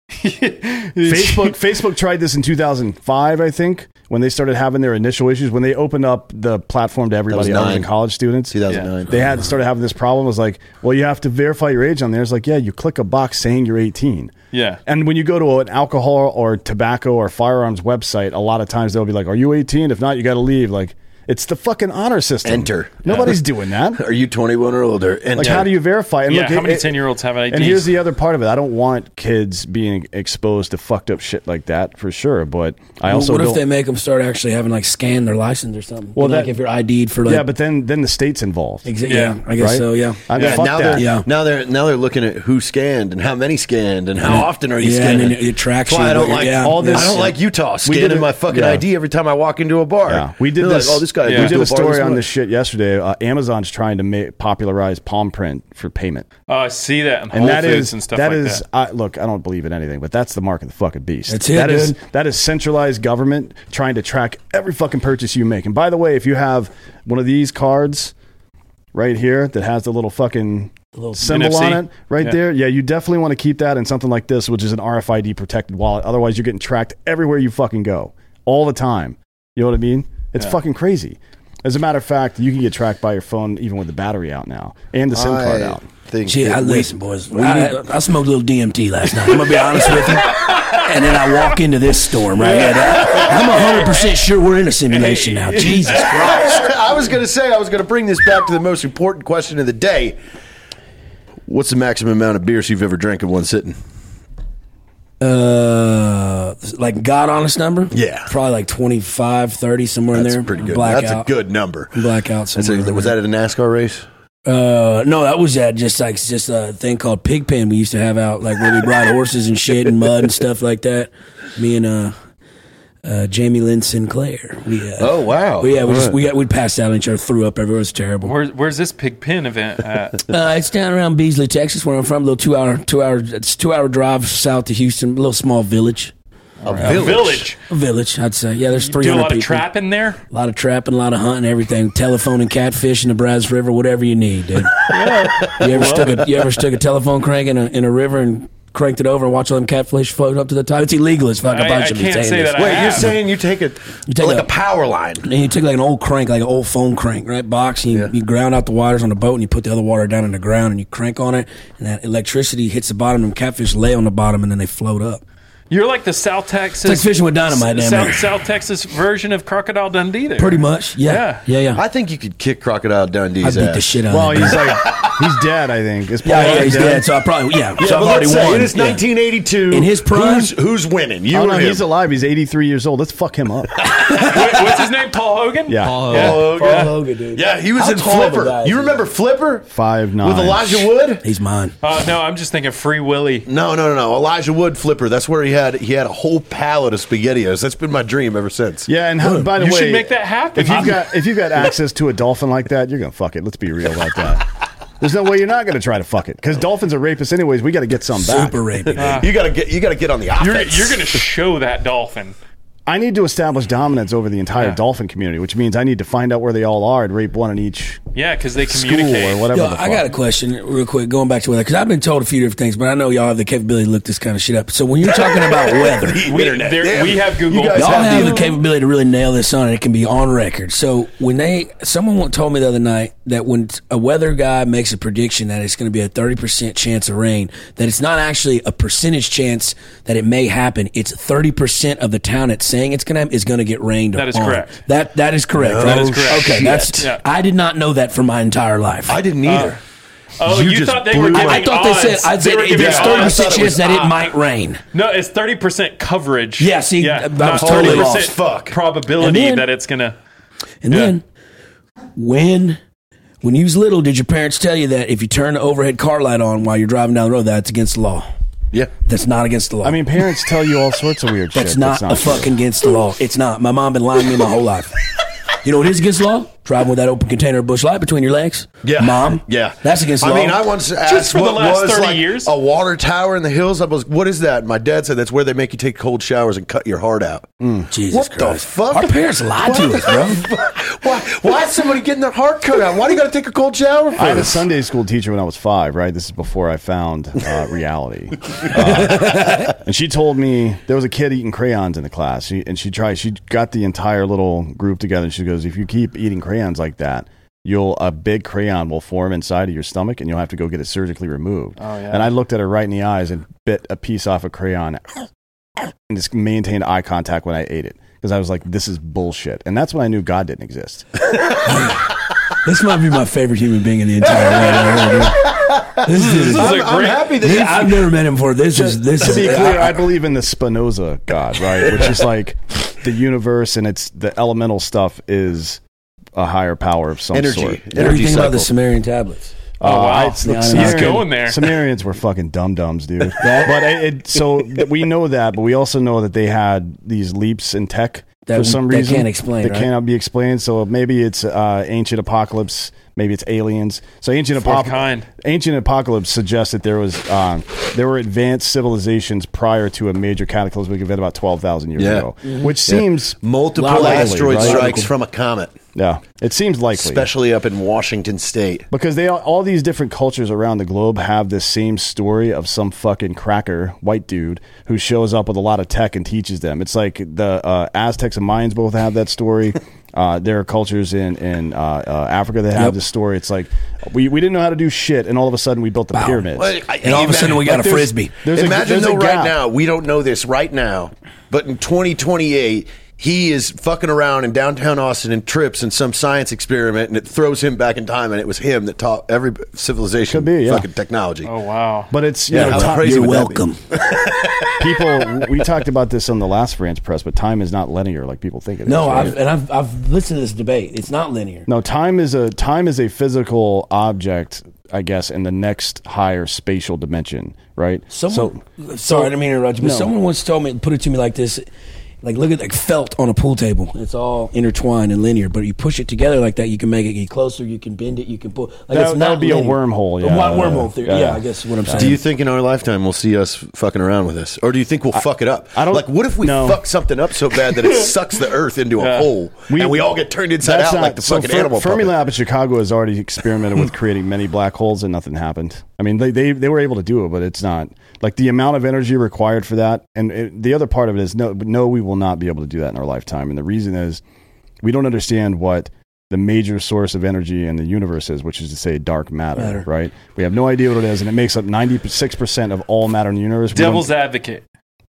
Facebook tried this in 2005, I think, when they started having their initial issues. When they opened up the platform to everybody other than college students, 2009. They started having this problem. It was like, well, you have to verify your age on there. It's like, yeah, you click a box saying you're 18. Yeah. And when you go to an alcohol or tobacco or firearms website, a lot of times they'll be like, are you 18? If not, you got to leave. Like, it's the fucking honor system. Enter. Nobody's doing that. Are you 21 or older? Enter. Like, how do you verify? And Yeah, look, how many 10-year-olds have IDs? And here's the other part of it. I don't want kids being exposed to fucked up shit like that, for sure. But I also what don't. if they make them start actually having like scan their license or something? Well, like if you're ID'd for like yeah, but then the state's involved. Yeah, I guess Right? so. Yeah. I mean, fuck now that. Now they're looking at who scanned and how many scanned and how often are you scanning. and then it tracks That's why you. I don't like all this. I don't like Utah We did scanning it- my fucking yeah. ID every time I walk into a bar. Yeah, we did They're this. Like, oh, this guy. We goes did to a bar story this on much. this shit yesterday. Amazon's trying to popularize palm print for payment, Oh, I see that in and Whole that Foods is and stuff that like is. that. Look, I don't believe in anything, but that's the mark of the fucking beast. That's it, That is centralized government trying to track every fucking purchase you make. And by the way, if you have one of these cards right here that has the little fucking symbol NFC? on it right there, yeah, you definitely want to keep that in something like this, which is an RFID protected wallet. Otherwise, you're getting tracked everywhere you fucking go all the time. You know what I mean? It's fucking crazy. As a matter of fact, you can get tracked by your phone even with the battery out now and the SIM card out. Gee, listen, boys. I smoked a little DMT last night. I'm gonna be honest with you. And then I walk into this storm right here. I'm 100% sure we're in a simulation now. Jesus Christ! I was going to bring this back to the most important question of the day. What's the maximum amount of beers you've ever drank in one sitting? Like God honest number? Yeah. Probably like 25, 30, somewhere in That's there. pretty good. Blackout. That's a good number. Blackout somewhere. Was that at a NASCAR race? No, that was just a thing called Pigpen we used to have out, like where we ride horses and shit and mud and stuff like that. Me and Jamie Lynn Sinclair. Oh wow! We passed out on each other, threw up everywhere. It was terrible. Where's this Pigpen event at? It's down around Beasley, Texas, where I'm from. A little 2 hour drive south to Houston. A little small village. A village. A village, I'd say. Yeah, there's 300 Do a lot people. of trapping there? A lot of trapping, a lot of hunting, everything. Telephone and catfish in the Brazos River, whatever you need, dude. You ever stuck a telephone crank in a river and cranked it over and watched all them catfish float up to the top? It's illegal as fuck. A bunch of me can't saying say this. that. Wait, you're saying you take a power line, and you take like an old crank, like an old phone crank, right? Box, and you ground out the wires on the boat, and you put the other water down in the ground, and you crank on it, and that electricity hits the bottom, and catfish lay on the bottom, and then they float up. You're like the South Texas. It's like fishing with dynamite, damn South Texas version of Crocodile Dundee. There, pretty much. Yeah. I think you could kick Crocodile Dundee's I beat ass. the shit out Well, of him. he's dead, I think. He's dead. So I probably so I've but already let's say won. it is 1982. In his prime, who's winning? You Oh, or no, him? he's alive. He's 83 years old. Let's fuck him up. What's his name? Paul Hogan? Yeah. Paul Hogan, dude. Yeah, he was How in tall of a Flipper. guy is You he? remember Flipper? 5'9". With Elijah Wood? He's mine. No, I'm just thinking Free Willy. No. Elijah Wood Flipper. That's where he had a whole pallet of SpaghettiOs. That's been my dream ever since. Yeah, and by the You way, should make that happen. If you've got access to a dolphin like that, you're gonna fuck it. Let's be real about that. There's no way you're not gonna try to fuck it because dolphins are rapists anyways. We got to get some back. Super rapey. You gotta get on the offense. You're going to show that dolphin. I need to establish dominance over the entire dolphin community, which means I need to find out where they all are and rape one in each. Yeah, because they school communicate. or whatever. Yo, I got a question real quick, going back to weather, because I've been told a few different things, but I know y'all have the capability to look this kind of shit up. So when you're talking about weather, We have Google. y'all have the capability to really nail this on, and it can be on record. So when someone told me the other night that when a weather guy makes a prediction that it's going to be a 30% chance of rain, that it's not actually a percentage chance that it may happen. It's 30% of the town that's saying it's going to happen is going to get rained on. That is correct. That is correct. That is correct. Okay, I did not know that for my entire life. I didn't either. You thought they were giving I thought odds. they said there's 30% chance that it might rain. No, it's 30% coverage. Yeah, see, I not was totally 30% lost. Fuck. probability And then- that it's gonna. And then when you was little, did your parents tell you that if you turn the overhead car light on while you're driving down the road, that's against the law? Yeah. That's not against the law. I mean, parents tell you all sorts of weird shit. that's not a fucking against the law. It's not. My mom been lying to me my whole life. You know what is against the law? Driving with that open container of Busch Light between your legs. Yeah. Mom. Yeah. That's against the law. I mean, I once asked for the what last was 30 like years? a water tower in the hills. I was, what is that? My dad said that's where they make you take cold showers and cut your heart out. Jesus What Christ. the fuck? Our parents lied to us, bro. Why is somebody getting their heart cut out? Why do you got to take a cold shower for? I had a Sunday school teacher when I was 5, right? This is before I found reality. And she told me there was a kid eating crayons in the class. She got the entire little group together and she goes, if you keep eating crayons like that, a big crayon will form inside of your stomach and you'll have to go get it surgically removed. Oh, yeah. And I looked at her right in the eyes and bit a piece off a crayon and just maintained eye contact when I ate it. Because I was like, this is bullshit. And that's when I knew God didn't exist. This might be my favorite human being in the entire world. I'm happy that I've never met him before. This is To be clear, I believe in the Spinoza God, right? Which is like the universe and it's the elemental stuff is a higher power of some sort. What do you think about the Sumerian tablets? Oh, wow. He's going there. Sumerians were fucking dum-dums, dude. But we know that, but we also know that they had these leaps in tech for some reason. They can't explain, That cannot be explained. So maybe it's ancient apocalypse. Maybe it's aliens. So ancient apocalypse suggests that there were advanced civilizations prior to a major cataclysmic event about 12,000 years ago, which seems multiple likely, asteroid right? strikes from a comet. Yeah, it seems likely, especially up in Washington State, because all these different cultures around the globe have this same story of some fucking cracker white dude who shows up with a lot of tech and teaches them. It's like the Aztecs and Mayans both have that story. There are cultures in Africa that have this story. It's like we didn't know how to do shit, and all of a sudden we built the pyramids. And all of a sudden we got a frisbee. Imagine though, right now we don't know this right now, but in 2028. He is fucking around in downtown Austin and trips in some science experiment, and it throws him back in time, and it was him that taught every civilization fucking technology. Oh, wow. But it's, how crazy you're welcome. People, we talked about this on the last France Press, but time is not linear like people think it is. No, right? I've listened to this debate. It's not linear. No, time is a physical object, I guess, in the next higher spatial dimension, right? Sorry, I didn't mean to interrupt you, but someone once told me, put it to me like this. Like look at like felt on a pool table. It's all intertwined and linear. But you push it together like that, you can make it get closer. You can bend it. You can pull. Like that would be a wormhole. Yeah, wormhole theory. Yeah, I guess what I'm saying. Do you think in our lifetime we'll see us fucking around with this, or do you think we'll fuck it up? I don't. Like, what if we fuck something up so bad that it sucks the Earth into a hole, and we all get turned inside out like the fucking animal? Fermilab in Chicago has already experimented with creating many black holes, and nothing happened. I mean, they were able to do it, but it's not like the amount of energy required for that. And the other part of it is no, we will not be able to do that in our lifetime. And the reason is we don't understand what the major source of energy in the universe is, which is to say dark matter. Right? We have no idea what it is, and it makes up 96% of all matter in the universe. Devil's advocate.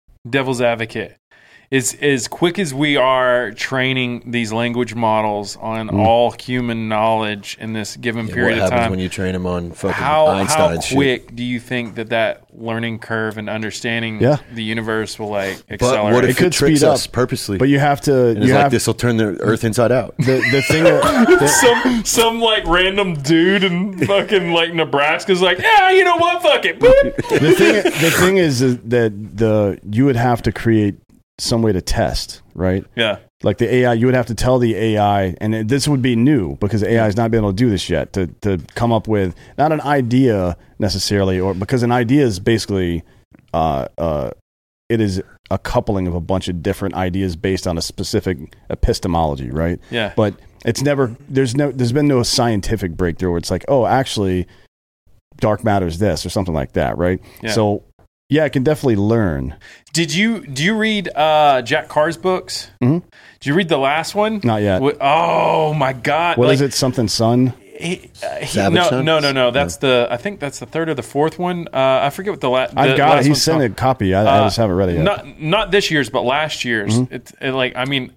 Is as quick as we are training these language models on all human knowledge in this given period of time. What happens when you train them on fucking How Einstein quick do you think that learning curve and understanding the univerce will like accelerate? But what if it tricks us purposely? But you have to. And it's like this will turn the Earth inside out. The thing. some like random dude in fucking like Nebraska's like, yeah, you know what? Fuck it. The thing is that you would have to create some way to test, right? Yeah. Like the AI, you would have to tell the AI, and this would be new because AI has not been able to do this yet, to come up with not an idea necessarily, or because an idea is basically it is a coupling of a bunch of different ideas based on a specific epistemology, right? Yeah. But it's never there's been no scientific breakthrough where it's like, oh, actually dark matter is this or something like that, right? Yeah. So yeah, I can definitely learn. Do you read Jack Carr's books? Mm-hmm. Did you read the last one? Not yet. Oh my God! What is it? Something Sun? No. That's I think that's the third or the fourth one. I forget what the last. I've got it. He sent a copy. I just haven't read it yet. Not this year's, but last year's. Mm-hmm.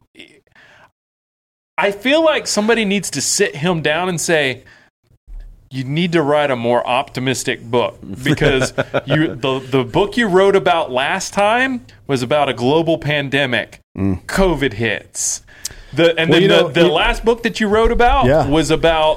I feel like somebody needs to sit him down and say, you need to write a more optimistic book because the book you wrote about last time was about a global pandemic. COVID hits. The last book that you wrote about was about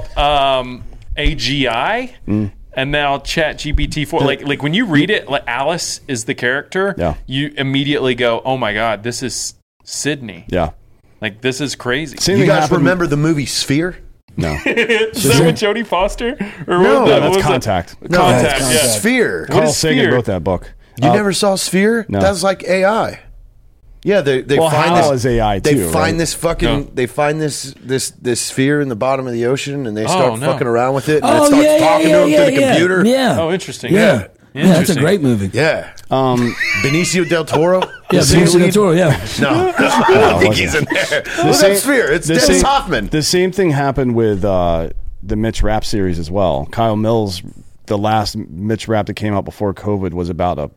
AGI. And now ChatGPT-4. Like when you read it, like Alice is the character, you immediately go, oh my God, this is Sydney. Yeah. Like this is crazy. You guys remember the movie Sphere? No. Is that with Jodie Foster? Or no, that's Contact. Contact, yeah. Sphere. Carl Sagan wrote that book. You never saw Sphere? No. That's like AI. Yeah, they well, find how this. Is AI too, they find right? this fucking. No. They find this sphere in the bottom of the ocean, and they start fucking around with it, and it starts talking to them through the computer. Yeah. Oh, interesting. Yeah, that's a great movie. Yeah. Benicio del Toro. Yeah, Benicio del Toro. Yeah. No, I don't think he's in there. That's Sphere. It's Dennis Hoffman. The same thing happened with the Mitch Rapp series as well. Kyle Mills, the last Mitch Rapp that came out before COVID was about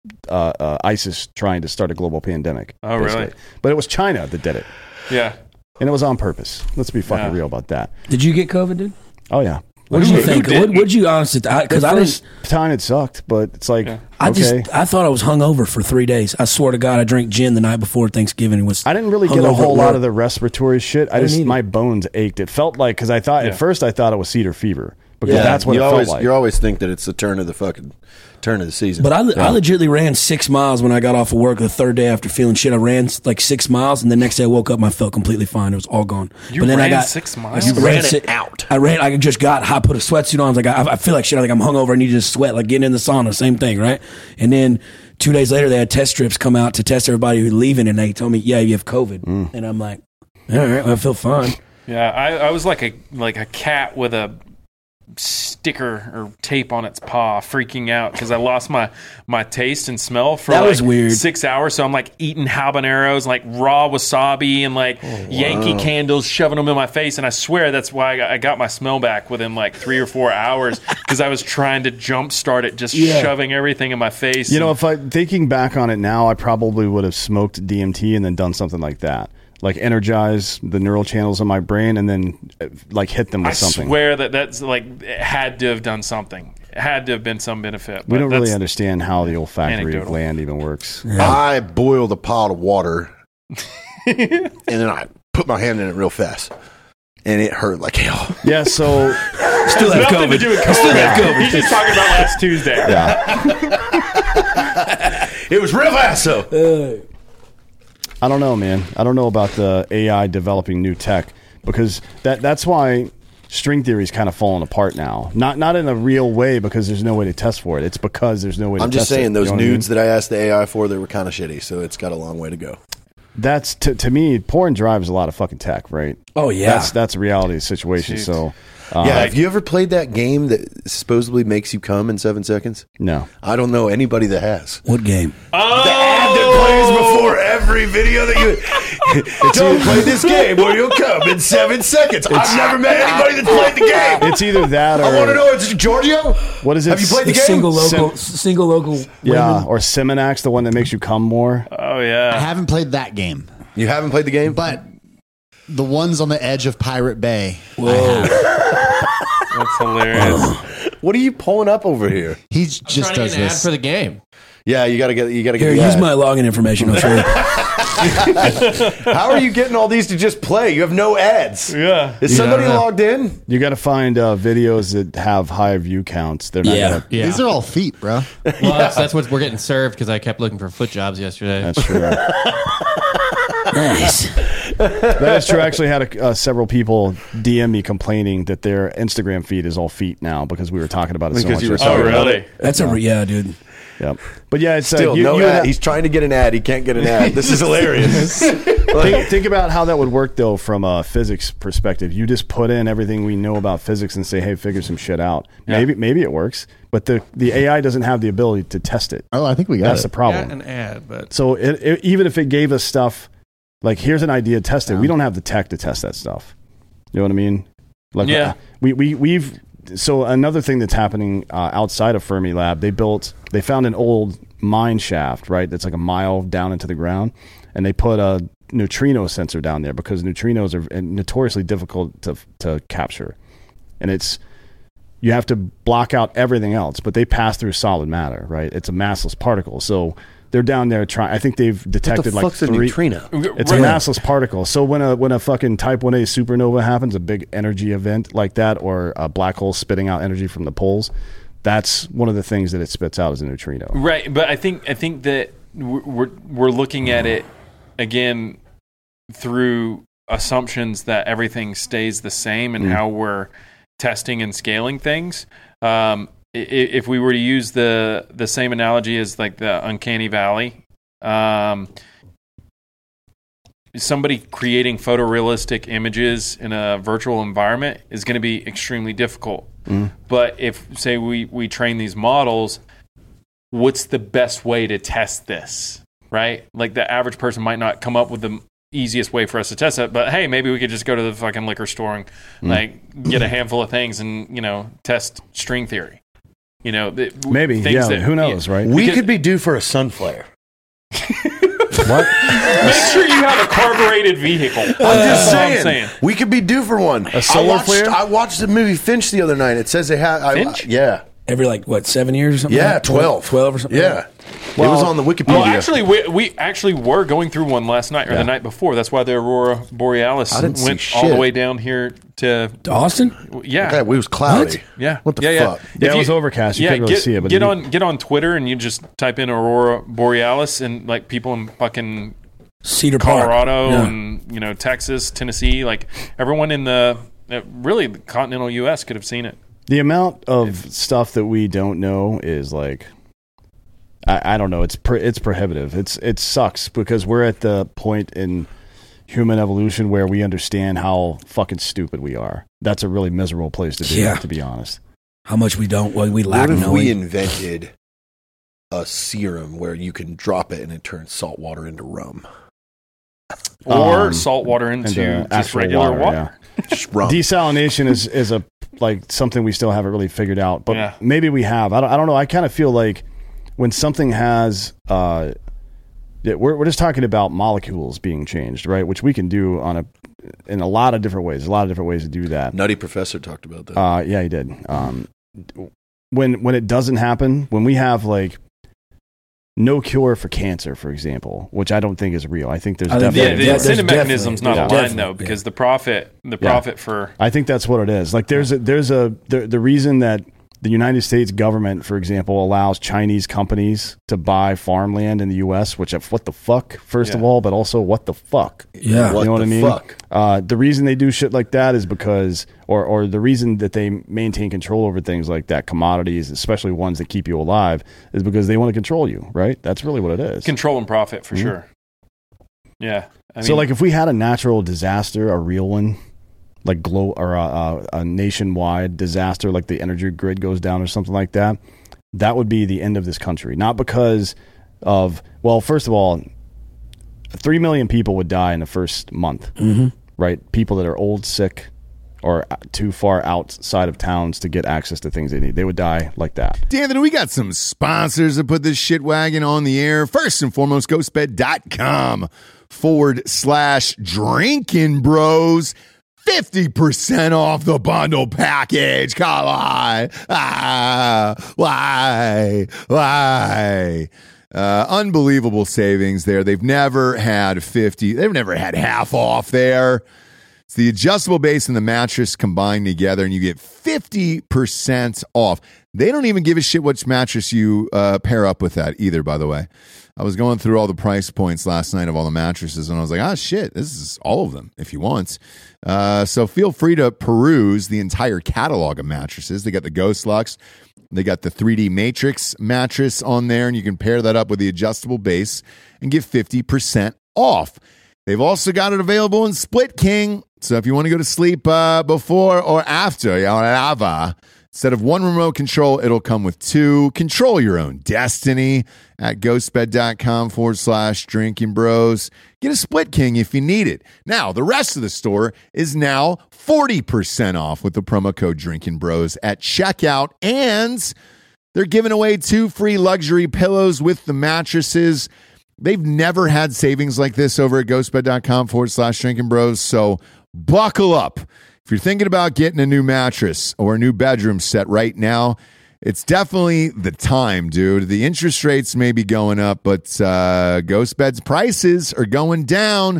ISIS trying to start a global pandemic. Oh, basically. really? But it was China that did it. Yeah. And it was on purpose. Let's be fucking real about that. Did you get COVID, dude? Oh, yeah. What did you think? What did you honestly? Because I didn't. Time it sucked, but it's like I thought I was hungover for 3 days. I swear to God, I drank gin the night before Thanksgiving. I didn't really get a whole lot of the respiratory shit. My bones ached. It felt like because I thought at first I thought it was cedar fever because that's what it felt like. You always think that it's the turn of the season. But I legitimately ran 6 miles when I got off of work the third day after feeling shit. I ran like 6 miles, and the next day I woke up and I felt completely fine. It was all gone. But then I got 6 miles? You ran it out. I just got, I put a sweatsuit on. I was like, I feel like shit. I'm hungover. I need to just sweat, like getting in the sauna, same thing, right? And then 2 days later, they had test strips come out to test everybody who's leaving, and they told me, yeah, you have COVID. And I'm like, all right, well, I feel fine. Yeah, I was like a cat with a sticker or tape on its paw, freaking out because I lost my taste and smell for that was weird. 6 hours. So I'm like eating habaneros, like raw wasabi, and like Yankee candles, shoving them in my face. And I swear that's why I got my smell back within like 3 or 4 hours because I was trying to jumpstart it, just shoving everything in my face. You know, if thinking back on it now, I probably would have smoked DMT and then done something like that. Like energize the neural channels in my brain and then like hit them with something. I swear that's like it had to have done something. It had to have been some benefit. We don't really understand how the olfactory gland even works. Yeah. I boiled a pot of water and then I put my hand in it real fast. And it hurt like hell. Yeah, so still have COVID. To do with COVID. Still have COVID. He's just talking about last Tuesday. Yeah. It was real fast though. I don't know, man. I don't know about the AI developing new tech, because that's why string theory is kind of falling apart now. Not in a real way, because there's no way to test for it. It's because there's no way to test it. I'm just saying, those you know nudes that I asked the AI for, they were kind of shitty, so it's got a long way to go. That's to me, porn drives a lot of fucking tech, right? Oh yeah, that's a reality of the situation. Dude. So have you ever played that game that supposedly makes you come in 7 seconds? No, I don't know anybody that has. What game? The ad that plays before every video that you don't play this game or you'll come in 7 seconds. I've never met anybody that's played the game. It's either that or I want to know, it's Giorgio. What is it? Have you played the game? Single local. Yeah, women. or Simonax, the one that makes you come more. Oh yeah, I haven't played that game. You haven't played the game, but the ones on the edge of Pirate Bay. Whoa, that's hilarious. What are you pulling up over here? He just does an ad this for the game. Yeah, you gotta get. Here, the use ad. my login information. I'll show you. How are you getting all these to just play? You have no ads. Yeah. Is somebody logged in? You got to find videos that have high view counts. They're not gonna, These are all feet, bro. Well, that's what we're getting served because I kept looking for foot jobs yesterday. That's true. Nice. That is true. I actually had several people DM me complaining that their Instagram feed is all feet now because we were talking about it so much. Oh, really? That's dude. Yep. But yeah, it's still no ad. He's trying to get an ad. He can't get an ad. This is hilarious. Think about how that would work though from a physics perspective. You just put in everything we know about physics and say, "Hey, figure some shit out." Yeah. Maybe it works, but the AI doesn't have the ability to test it. Oh, I think we got That's the problem. An ad, but so even if it gave us stuff like, here's an idea, test it. We don't have the tech to test that stuff. You know what I mean? Like, yeah. We've so another thing that's happening outside of Fermilab, they found an old mine shaft, right? That's like a mile down into the ground, and they put a neutrino sensor down there because neutrinos are notoriously difficult to capture, and you have to block out everything else, but they pass through solid matter, right? It's a massless particle, so they're down there trying. I think they've detected like 3. A neutrino? It's a massless particle. So when a fucking Type 1a supernova happens, a big energy event like that, or a black hole spitting out energy from the poles, that's one of the things that it spits out as a neutrino. Right, but I think that we're looking at it again through assumptions that everything stays the same and how we're testing and scaling things. If we were to use the same analogy as like the uncanny valley, somebody creating photorealistic images in a virtual environment is going to be extremely difficult. But if, say, we train these models, what's the best way to test this, right? Like the average person might not come up with the easiest way for us to test it, but hey, maybe we could just go to the fucking liquor store and like get a handful of things and test string theory. Maybe, who knows, right? We could be due for a sun flare. What? Make sure you have a carbureted vehicle. I'm just saying. We could be due for one. A solar flare? I watched the movie Finch the other night. It says they have... Finch? Yeah. Every 7 years or something? Yeah, 12. 12 or something? Yeah. It was on the Wikipedia. Well, actually, we actually were going through one last night or the night before. That's why the Aurora Borealis went all the way down here to Austin. Yeah, okay, it was cloudy. What? Yeah, what the fuck? Yeah, it was overcast. You couldn't really see it. But get on Twitter and you just type in Aurora Borealis and like people in fucking Cedar Park, Colorado, and Texas, Tennessee, like everyone in the continental U.S. could have seen it. The amount of stuff that we don't know is like, I don't know. It's prohibitive. It sucks because we're at the point in human evolution where we understand how fucking stupid we are. That's a really miserable place to be, to be honest. How much we don't, we lack knowing. What if we invented a serum where you can drop it and it turns salt water into rum? Or salt water into just regular water. Yeah. Just rum. Desalination is a something we still haven't really figured out, but maybe we have. I don't know. I kind of feel like when something has, we're just talking about molecules being changed, right? Which we can do in a lot of different ways. A lot of different ways to do that. Nutty Professor talked about that. Yeah, he did. When it doesn't happen, when we have no cure for cancer, for example, which I don't think is real. I think there's definitely the incentive mechanism's not aligned though, because the profit for. I think that's what it is. Like the reason that the United States government, for example, allows Chinese companies to buy farmland in the U.S., which, what the fuck, first of all, but also what the fuck? Yeah. You know what I mean? The reason they do shit like that is because, or the reason that they maintain control over things like that, commodities, especially ones that keep you alive, is because they want to control you, right? That's really what it is. Control and profit, for sure. Yeah. So, like, if we had a natural disaster, a real one, like a nationwide disaster, like the energy grid goes down or something like that, that would be the end of this country. Not because of, well, first of all, 3 million people would die in the first month, right? People that are old, sick, or too far outside of towns to get access to things they need. They would die like that. D'Anthony, we got some sponsors that put this shit wagon on the air. First and foremost, ghostbed.com/drinking bros. 50% off the bundle package. Come on. Why? Unbelievable savings there. They've never had 50. They've never had half off there. It's the adjustable base and the mattress combined together, and you get 50% off. They don't even give a shit which mattress you pair up with that either, by the way. I was going through all the price points last night of all the mattresses, and I was like, shit, this is all of them if you want. So feel free to peruse the entire catalog of mattresses. They got the Ghost Lux. They got the 3D Matrix mattress on there, and you can pair that up with the adjustable base and get 50% off. They've also got it available in Split King. So if you want to go to sleep before or after, instead of one remote control, it'll come with two. Control your own destiny at ghostbed.com/drinking bros. Get a Split King if you need it. Now, the rest of the store is now 40% off with the promo code Drinking Bros at checkout. And they're giving away 2 free luxury pillows with the mattresses. They've never had savings like this over at ghostbed.com/drinking bros. So buckle up. If you're thinking about getting a new mattress or a new bedroom set right now, it's definitely the time, dude. The interest rates may be going up, but GhostBed's prices are going down.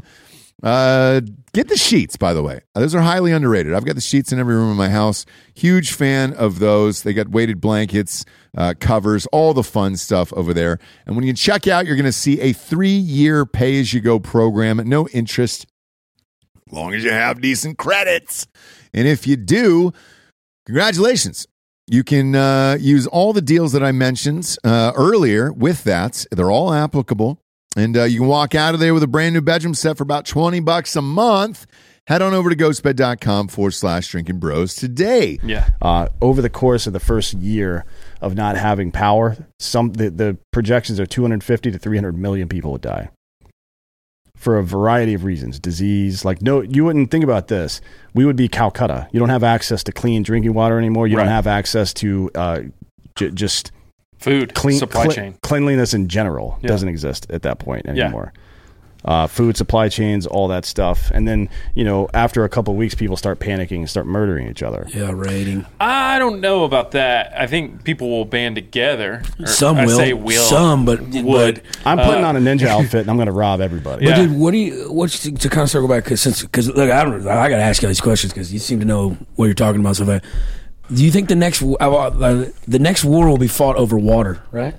Get the sheets, by the way. Those are highly underrated. I've got the sheets in every room in my house. Huge fan of those. They got weighted blankets, covers, all the fun stuff over there. And when you check out, you're going to see a 3-year pay-as-you-go program at no interest, as long as you have decent credits. And if you do, congratulations. You can use all the deals that I mentioned earlier with that. They're all applicable. And you can walk out of there with a brand new bedroom set for about $20 a month. Head on over to ghostbed.com/drinking bros today. Yeah. Over the course of the first year of not having power, the projections are 250 to 300 million people would die. For a variety of reasons, disease, you wouldn't think about this. We would be Calcutta. You don't have access to clean drinking water anymore. You don't have access to just food, supply chain. Cleanliness in general doesn't exist at that point anymore. Food supply chains, all that stuff. And then, after a couple of weeks, people start panicking and start murdering each other. Yeah, raiding. I don't know about that. I think people will band together. Some will. Some, but would. I'm putting on a ninja outfit and I'm going to rob everybody. But dude, what's to kind of circle back? Because look, I got to ask you all these questions because you seem to know what you're talking about. So do you think the next war will be fought over water? Right.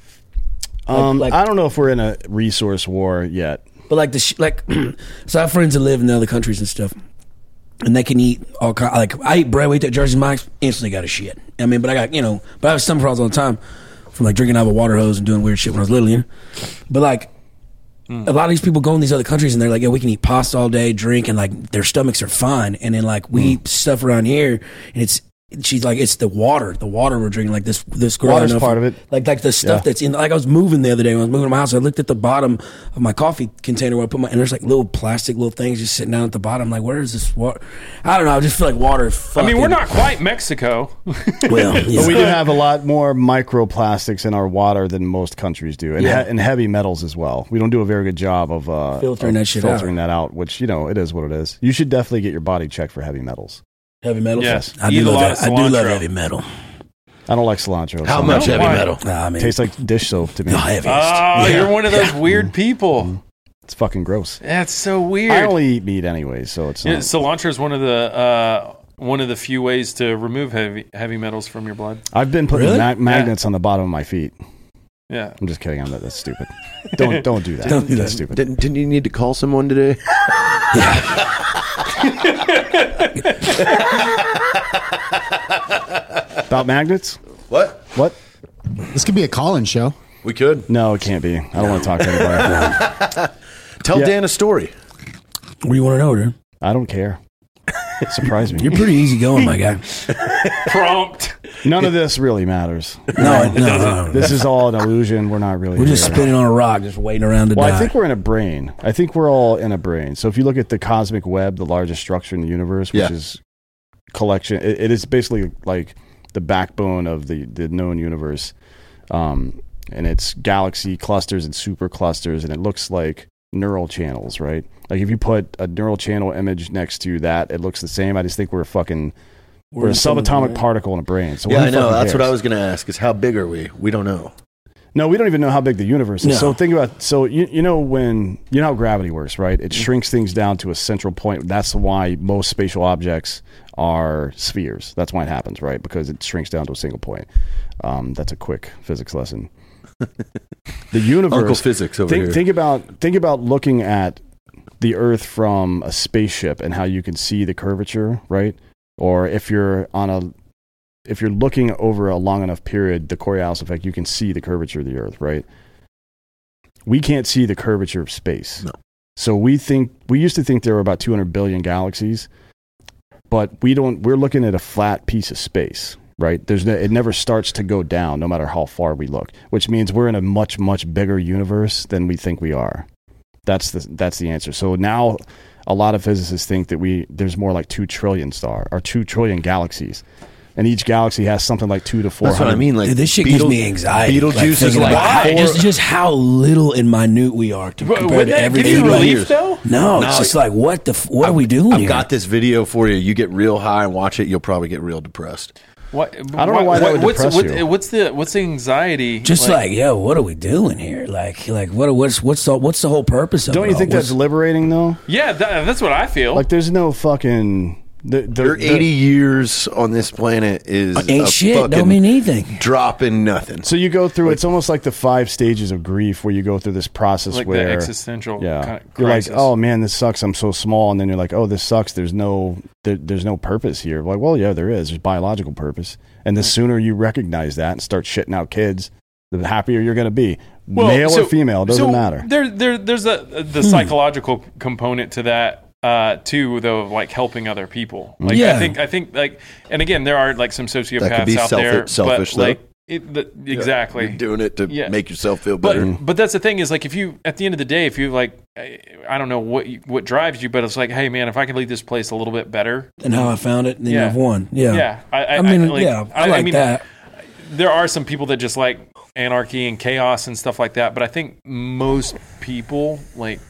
I don't know if we're in a resource war yet. But so I have friends that live in other countries and stuff, and they can eat all kind. I eat bread. We eat at Jersey Mike's, instantly got a shit. I mean, but I got but I have stomach problems all the time from drinking out of a water hose and doing weird shit when I was little. But a lot of these people go in these other countries and they're like, yeah, we can eat pasta all day, drink, and their stomachs are fine. And then we eat stuff around here, and she's like, it's the water we're drinking. This girl, water's part of it. Like the stuff that's in. I was moving the other day when I was moving to my house. I looked at the bottom of my coffee container where I put and there's little plastic little things just sitting down at the bottom. I'm where is this water? I don't know. I just feel like water is fucking. We're not quite Mexico. Well, but we do have a lot more microplastics in our water than most countries do, and heavy metals as well. We don't do a very good job of filtering that out. Which it is what it is. You should definitely get your body checked for heavy metals. Heavy metal? Yes. I do love heavy metal. I don't like cilantro. How much heavy metal? Tastes like dish soap to me. You're one of those weird people. It's fucking gross. That's so weird. I only eat meat anyway, so it's not. Cilantro is one of the one of the few ways to remove heavy metals from your blood. I've been putting magnets on the bottom of my feet. Yeah, I'm just kidding. That's stupid. Don't do that. Don't do that. That's stupid. Didn't you need to call someone today? About magnets? What? This could be a call-in show. We could. No, it can't be. I don't want to talk to anybody. Tell Dan a story. What do you want to know, dude? I don't care. Surprise me. You're pretty easygoing, my guy. Prompt. None of this really matters. No. This is all an illusion. We're not really. We're just spinning on a rock, just waiting around to die. I think we're in a brain. I think we're all in a brain. So if you look at the cosmic web, the largest structure in the universe, which is collection, it is basically like the backbone of the known universe. And it's galaxy clusters and super clusters, and it looks like neural channels, right? Like if you put a neural channel image next to that, it looks the same. I just think we're a subatomic particle in a brain. So I know. That's what I was going to ask. Is how big are we? We don't know. No, we don't even know how big the universe is. No. So think about. So you know how gravity works, right? It shrinks things down to a central point. That's why most spatial objects are spheres. That's why it happens, right? Because it shrinks down to a single point. That's a quick physics lesson. The universe, Uncle Physics over here. Think about looking at the Earth from a spaceship and how you can see the curvature, right? Or if you're looking over a long enough period, the Coriolis effect, you can see the curvature of the Earth, right? We can't see the curvature of space. No. So we used to think there were about 200 billion galaxies, but we're looking at a flat piece of space. Right? It never starts to go down no matter how far we look, which means we're in a much, much bigger universe than we think we are. That's the answer. So now a lot of physicists think that there's more like 2 trillion 2 trillion galaxies. And each galaxy has something like 2 to 400. That's what I mean. Like, dude, this shit gives me anxiety. Beetlejuice is like just how little and minute we are compared to everything. Give you relief though? No, it's just like what are we doing? I've got this video for you. You get real high and watch it, you'll probably get real depressed. What? I don't know why that would depress you. What's the anxiety? Just like, yo, what are we doing here? Like what's the whole purpose of it? Don't you think that's liberating though? Yeah, that's what I feel. Like there's no fucking. Your 80 years on this planet ain't shit. Don't mean anything. Dropping nothing. So you go through. It's almost like the 5 stages of grief, where you go through this process like where the existential. Kind of you're like, oh man, this sucks. I'm so small, and then you're like, oh, this sucks. There's no purpose here. Like, well, yeah, there is. There's biological purpose, and the sooner you recognize that and start shitting out kids, the happier you're going to be. Well, male or female, doesn't matter. There's the psychological component to that. Too, though, like helping other people. Like, yeah. I think like, and again, there are like some sociopaths out there, selfish, but like, exactly, you're doing it to make yourself feel better. But that's the thing is like, if you, at the end of the day, if you like, I don't know what drives you, but it's like, hey man, if I could leave this place a little bit better than how I found it, then I've won. Yeah, yeah. I mean, I like that. There are some people that just like anarchy and chaos and stuff like that, but I think most people like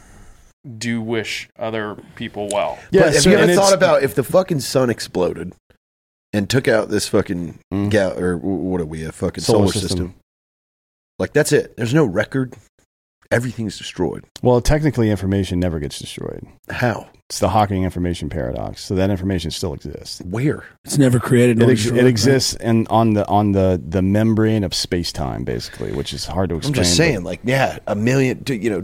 do wish other people well. Yeah, have you ever thought about if the fucking sun exploded and took out this fucking or what are we, a fucking solar system? Like, that's it. There's no record. Everything's destroyed. Well, technically, information never gets destroyed. How? It's the Hawking information paradox. So that information still exists. Where? It's never created. It exists on the membrane of space time, basically, which is hard to explain. I'm just saying, like, a million,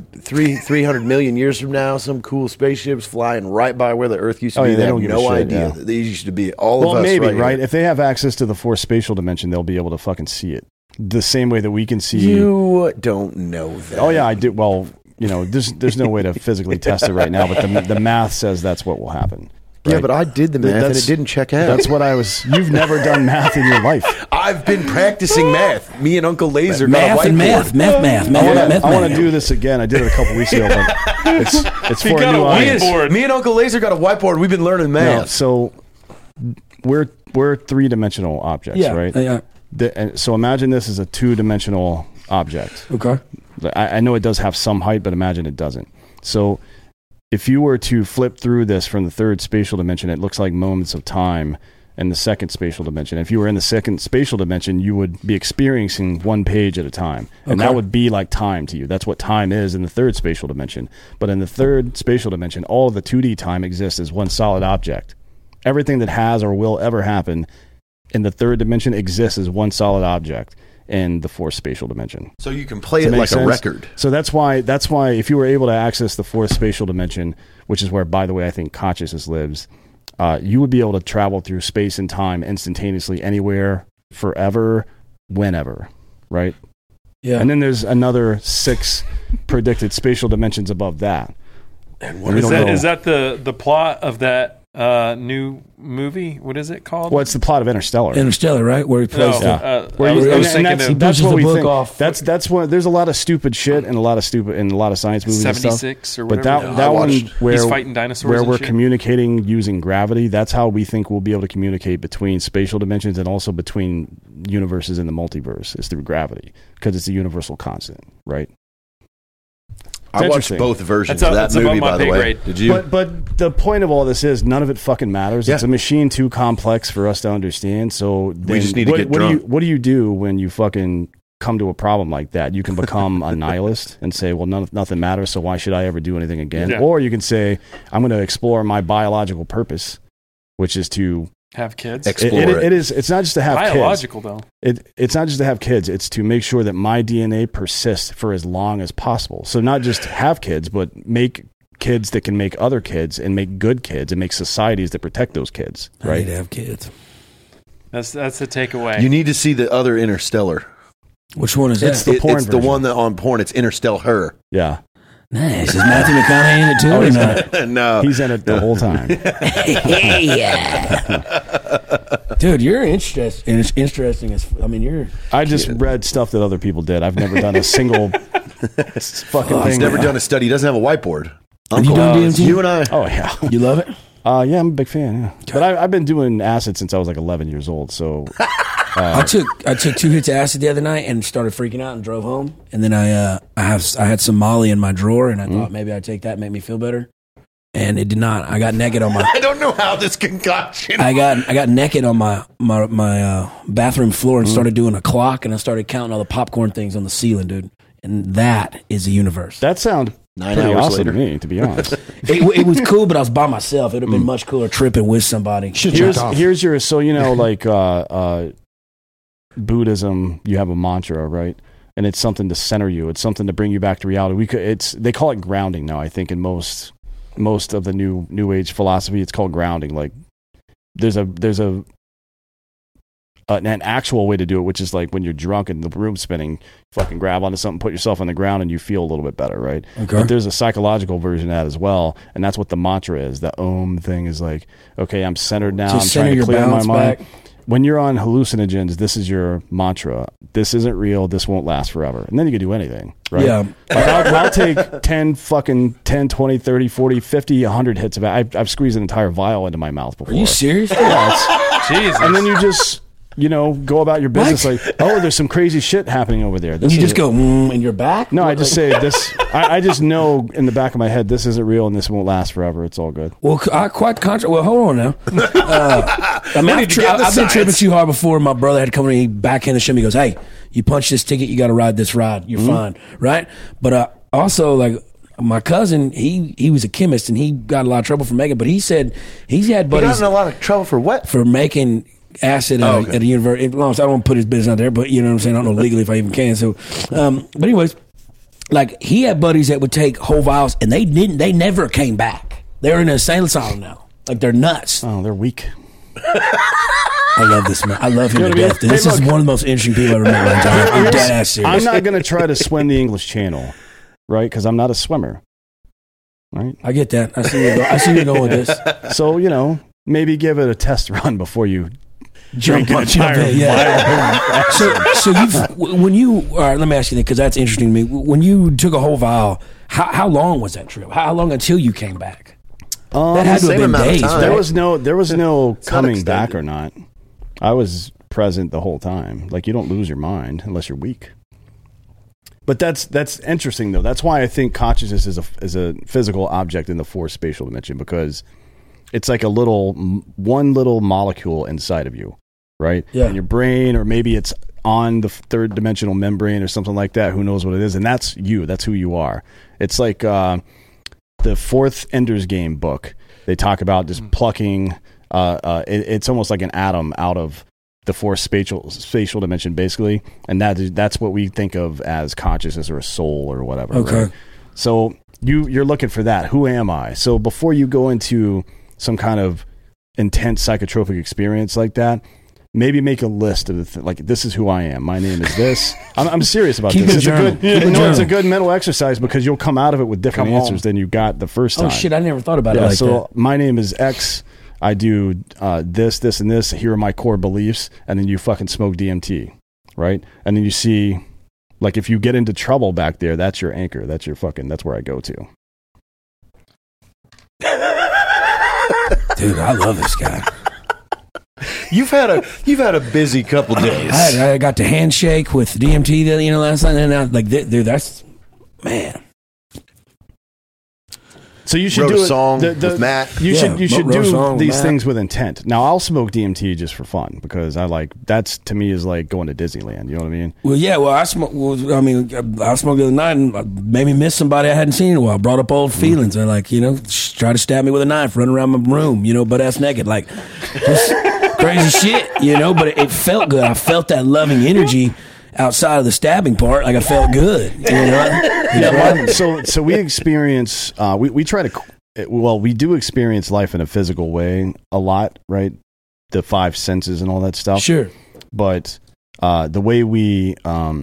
300 million years from now, some cool spaceships flying right by where the Earth used to be. They have no idea. They used to be all of us. Well, maybe right. Here. If they have access to the fourth spatial dimension, they'll be able to fucking see it the same way that we can see. You don't know that. Oh yeah, I do. Well. There's no way to physically test it right now, but the math says that's what will happen. Right? Yeah, but I did the math and it didn't check out. That's what I was. You've never done math in your life. I've been practicing math. Me and Uncle Laser got a whiteboard. Math. I want to do this again. I did it a couple weeks ago, but it's for a new whiteboard. Me and Uncle Laser got a whiteboard. We've been learning math. No, so we're 3-dimensional objects, right? Yeah. So imagine this is a 2-dimensional object. Okay. I know it does have some height, but imagine it doesn't. So if you were to flip through this from the third spatial dimension, it looks like moments of time in the second spatial dimension. If you were in the second spatial dimension, you would be experiencing one page at a time. And that would be like time to you. That's what time is in the third spatial dimension. But in the third spatial dimension, all of the 2D time exists as one solid object. Everything that has or will ever happen in the third dimension exists as one solid object in the fourth spatial dimension. So you can play it like a record. So that's why if you were able to access the fourth spatial dimension, which is where, by the way, I think consciousness lives, you would be able to travel through space and time instantaneously, anywhere, forever, whenever, right? Yeah. And then there's another 6 predicted spatial dimensions above that. And is that the plot of that new movie? What is it called? Well, it's the plot of Interstellar. Interstellar, right? Where he plays that's what we think. That's what. There's a lot of stupid shit and a lot of science movies. 76 or whatever. But that one where he's fighting dinosaurs, where we're shit. communicating using gravity. That's how we think we'll be able to communicate between spatial dimensions and also between universes in the multiverse is through gravity because it's a universal constant, right? I watched both versions of that movie, by the way. Did you? But the point of all this is none of it fucking matters. Yeah. It's a machine too complex for us to understand. So we just need to get drunk. What do you do when you fucking come to a problem like that? You can become a nihilist and say, well, nothing matters, so why should I ever do anything again? Yeah. Or you can say, I'm going to explore my biological purpose, which is to have kids. It's not just to have biological kids. Though. It's not just to have kids. It's to make sure that my DNA persists for as long as possible. So not just have kids, but make kids that can make other kids and make good kids and make societies that protect those kids. Right? I need to have kids. That's the takeaway. You need to see the other Interstellar. Which one is that? It's the one that on porn. It's Interstellar. Yeah. Nice. Is Matthew McConaughey in it too? Or not? No. He's in it the whole time. Dude, you're interesting. It's interesting as you're. I just read stuff that other people did. I've never done a single fucking thing. He's never done a study. He doesn't have a whiteword. Have you done DMT? You and I. Oh yeah. You love it? Yeah, I'm a big fan. Yeah, but I've been doing acid since I was like 11 years old. So. I took 2 hits of acid the other night and started freaking out and drove home. And then I had some Molly in my drawer and I thought maybe I'd take that and make me feel better. And it did not. I got naked on my. I don't know how this concoction. I got naked on my bathroom floor and started doing a clock and I started counting all the popcorn things on the ceiling, dude. And that is a universe. That sounds 9 pretty hours awesome later to me, to be honest. It was cool, but I was by myself. It would have been much cooler tripping with somebody. Here's your like. Buddhism, you have a mantra, right? And it's something to center you. It's something to bring you back to reality. They call it grounding now. I think in most of the new age philosophy, it's called grounding. Like there's an actual way to do it, which is like when you're drunk and the room's spinning, fucking grab onto something, put yourself on the ground, and you feel a little bit better, right? Okay. But there's a psychological version of that as well, and that's what the mantra is. The Om thing is like, okay, I'm centered now. I'm trying to clear my mind. Back. When you're on hallucinogens, this is your mantra. This isn't real. This won't last forever. And then you can do anything, right? Yeah. Like I'll take 10, 20, 30, 40, 50, 100 hits of it. I've squeezed an entire vial into my mouth before. Are you serious? Yeah. Jesus. And then you just, go about your business like, oh, there's some crazy shit happening over there. And you just go, and you're back? No, I just say this. I just know in the back of my head, this isn't real and this won't last forever. It's all good. Well, well, hold on now. I've been tripping too hard before. My brother had come in, back in the show. He goes, hey, you punch this ticket, you got to ride this ride. You're fine, right? But also, like, my cousin, he was a chemist and he got a lot of trouble for making it. But he said he's had buddies. He got in a lot of trouble for what? For making acid at a university. I don't want to put his business out there, but you know what I'm saying? I don't know legally if I even can. So, but anyways, like he had buddies that would take whole vials and they never came back. They're in an insane asylum now. Like they're nuts. Oh, they're weak. I love this man. I love him to death. This is one of the most interesting people I've ever met in my life. I'm dead ass serious. I'm not going to try to swim the English Channel, right? Because I'm not a swimmer, right? I get that. I see you going with this. So, maybe give it a test run before you drink an entire vial. So when you, all right, let me ask you that because that's interesting to me. When you took a whole vial, how long was that trip? How long until you came back? That had to have been days. Right? There was no coming back or not. I was present the whole time. Like you don't lose your mind unless you're weak. But that's interesting though. That's why I think consciousness is a physical object in the fourth spatial dimension because it's like one little molecule inside of you, right? Yeah. In your brain, or maybe it's on the third dimensional membrane or something like that. Who knows what it is? And that's you. That's who you are. It's like the fourth Ender's Game book. They talk about just plucking it's almost like an atom out of the fourth spatial dimension, basically, and that's what we think of as consciousness or a soul or whatever. Okay. Right? So you're looking for that. Who am I? So before you go into some kind of intense psychotropic experience like that, maybe make a list of like, this is who I am. My name is this. I'm serious about this. It's a good mental exercise because you'll come out of it with different answers than you got the first time. Oh shit, I never thought about it like so that. My name is X. I do this, and this. Here are my core beliefs. And then you fucking smoke DMT, right? And then you see, like, if you get into trouble back there, that's your anchor. That's where I go to. Dude, I love this guy. You've had a busy couple days. I got to handshake with DMT last night, and I, like, dude, that's, man. So you should do a song with Matt. You should do these things with intent. Now I'll smoke DMT just for fun because that's to me is like going to Disneyland. You know what I mean? Well, yeah. Well, I smoked the other night and made me miss somebody I hadn't seen in a while. Brought up old feelings. They're like, try to stab me with a knife, run around my room, butt ass naked, like just crazy shit, But it felt good. I felt that loving energy. Outside of the stabbing part, like I felt good. So we experience, we try to, we do experience life in a physical way a lot, right? The five senses and all that stuff. Sure. But the way we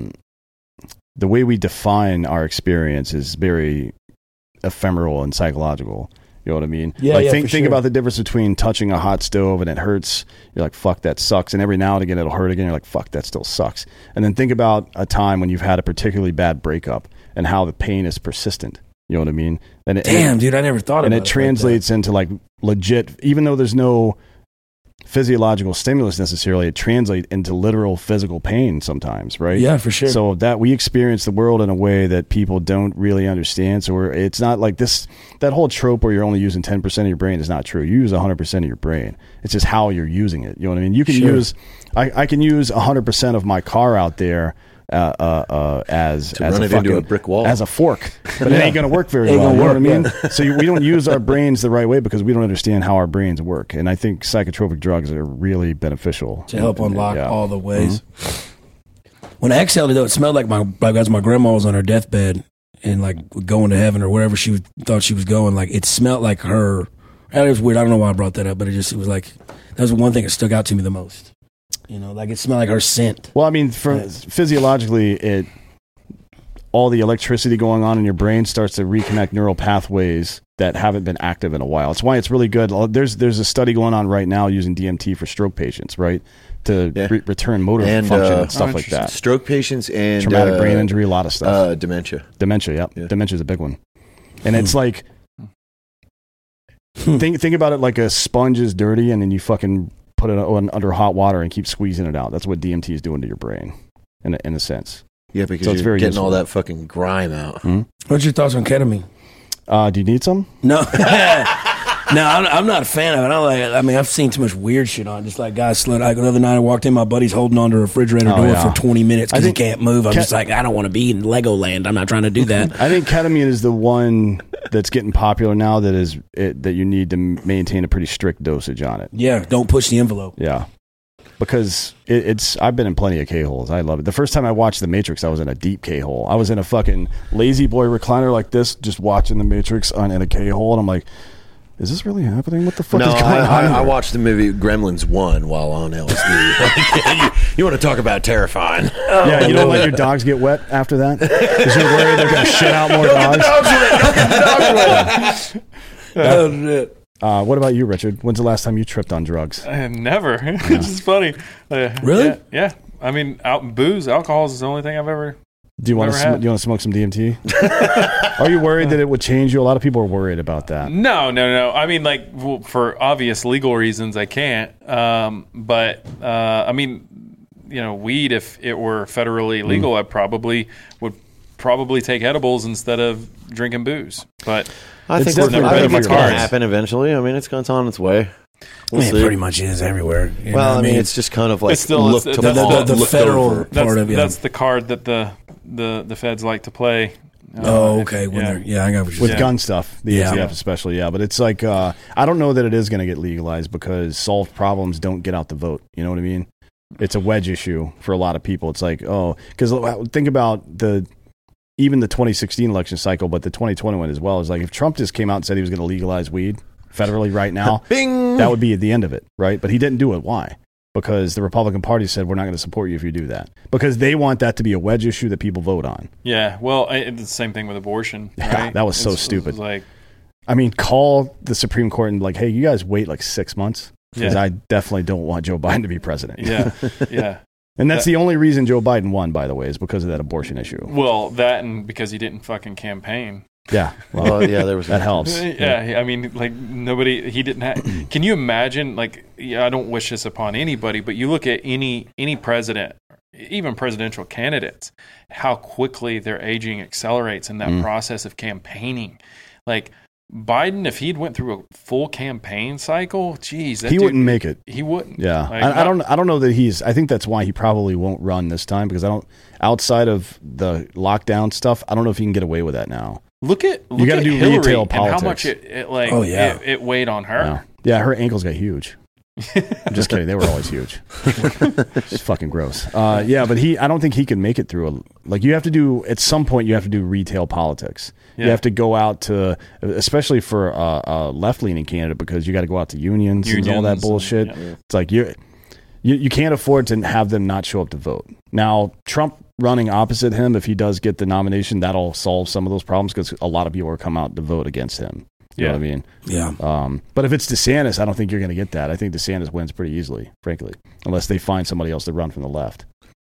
define our experience is very ephemeral and psychological. You know what I mean? Yeah, think about the difference between touching a hot stove and it hurts. You're like, fuck, that sucks. And every now and again, it'll hurt again. You're like, fuck, that still sucks. And then think about a time when you've had a particularly bad breakup and how the pain is persistent. You know what I mean? Dude, I never thought about it. And it translates into like legit, even though there's no physiological stimulus necessarily, it translates into literal physical pain sometimes, right? Yeah, for sure. So that we experience the world in a way that people don't really understand. So it's not like this, that whole trope where you're only using 10% of your brain is not true. You use 100% of your brain. It's just how you're using it. You know what I mean? You can use, I can use 100% of my car out there as run it into a brick wall as a fork, but it ain't going to work very well. You know what I mean? So we don't use our brains the right way because we don't understand how our brains work. And I think psychotropic drugs are really beneficial to help unlock all the ways. Mm-hmm. When I exhaled it, though, it smelled like as my grandma was on her deathbed and like going to heaven or wherever she thought she was going. Like it smelled like her. It was weird. I don't know why I brought that up, but it was like that was the one thing that stuck out to me the most. Like it smelled like her scent. Well, I mean, physiologically, all the electricity going on in your brain starts to reconnect neural pathways that haven't been active in a while. It's why it's really good. There's a study going on right now using DMT for stroke patients, right? To return motor function and stuff like that. Stroke patients and traumatic brain injury, a lot of stuff. Dementia. Yeah. Dementia is a big one. And it's like, think about it like a sponge is dirty and then you fucking put it under hot water and keep squeezing it out. That's what DMT is doing to your brain, in a sense. Yeah, because you're very getting all that fucking grime out. Mm-hmm. What's your thoughts on ketamine? Do you need some? No. No, I'm not a fan of it. I've seen too much weird shit on it. Just like guys slid. Like the other night I walked in, my buddy's holding onto a refrigerator door for 20 minutes because he can't move. I'm just like, I don't want to be in Legoland. I'm not trying to do that. I think ketamine is the one that's getting popular now that you need to maintain a pretty strict dosage on it. Yeah, don't push the envelope. Yeah. Because I've been in plenty of K-holes. I love it. The first time I watched The Matrix, I was in a deep K-hole. I was in a fucking lazy boy recliner like this, just watching The Matrix in a K-hole, and I'm like, is this really happening? What the fuck is going on? I watched the movie Gremlins 1 while on LSD. You want to talk about terrifying. Yeah, you don't let your dogs get wet after that? Because you're worried they're going to shit out more dogs? What about you, Richard? When's the last time you tripped on drugs? Never. It's just funny. Really? Yeah. I mean, booze, alcohol is the only thing I've ever... Do you want to smoke some DMT? Are you worried that it would change you? A lot of people are worried about that. No. I mean, for obvious legal reasons, I can't. But I mean, weed, if it were federally legal, I would probably take edibles instead of drinking booze. But I think that's going to happen eventually. I mean, it's on its way. It pretty much is everywhere. Well, I mean, it's just kind of like the federal part of it. That's the card that the feds like to play. Okay. I got what you're with gun stuff, the ATF especially, but it's like I don't know that it is going to get legalized because solved problems don't get out the vote. You know what I mean? It's a wedge issue for a lot of people. It's like, because think about even the 2016 election cycle, but the 2020 one as well. Is like if Trump just came out and said he was going to legalize weed federally right now, Bing! That would be at the end of it, right? But he didn't do it. Why? Because the Republican Party said we're not going to support you if you do that. Because they want that to be a wedge issue that people vote on. Yeah, well, it's the same thing with abortion. Right? Yeah, that was so stupid. Like, I mean, call the Supreme Court and like, hey, you guys wait like 6 months because I definitely don't want Joe Biden to be president. Yeah. And that's the only reason Joe Biden won, by the way, is because of that abortion issue. Well, that and because he didn't fucking campaign. Yeah. Well, there was that helps. Yeah, I mean, like he didn't have. Can you imagine? Like, I don't wish this upon anybody, but you look at any president, even presidential candidates, how quickly their aging accelerates in that process of campaigning. Like Biden, if he'd went through a full campaign cycle, geez, he wouldn't make it. He wouldn't. Yeah, like, I don't know that I think that's why he probably won't run this time because outside of the lockdown stuff, I don't know if he can get away with that now. Look at do Hillary retail and politics. how much it weighed on her. Yeah, her ankles got huge. I'm just kidding. They were always huge. It's fucking gross. But I don't think he can make it through. You have to do, at some point, you have to do retail politics. Yeah. You have to go out to, especially for a left-leaning candidate, because you got to go out to unions and all that bullshit. It's like you can't afford to have them not show up to vote. Now, Trump running opposite him, if he does get the nomination, that'll solve some of those problems because a lot of people are come out to vote against him. You know what I mean? Yeah. But if it's DeSantis, I don't think you're going to get that. I think DeSantis wins pretty easily, frankly, unless they find somebody else to run from the left.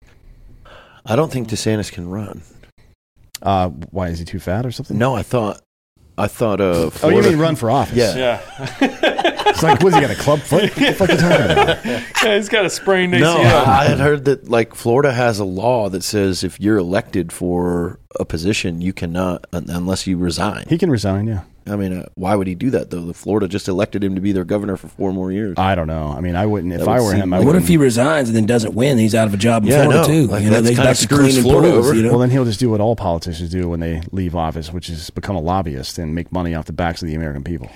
I don't think DeSantis can run. Why, is he too fat or something? No, I thought Florida. Oh, you mean run for office? Yeah. It's like, what, he got a club foot? What the fuck are you talking about? Yeah, he's got a sprained ACL. No, I had heard that Florida has a law that says if you're elected for a position, you cannot unless you resign. He can resign, yeah. I mean, why would he do that though? Florida just elected him to be their governor for 4 more years. I don't know. I mean, I wouldn't if I were him. What if he resigns and then doesn't win? He's out of a job in Florida too. They back to cleaning Florida over. Well, then he'll just do what all politicians do when they leave office, which is become a lobbyist and make money off the backs of the American people.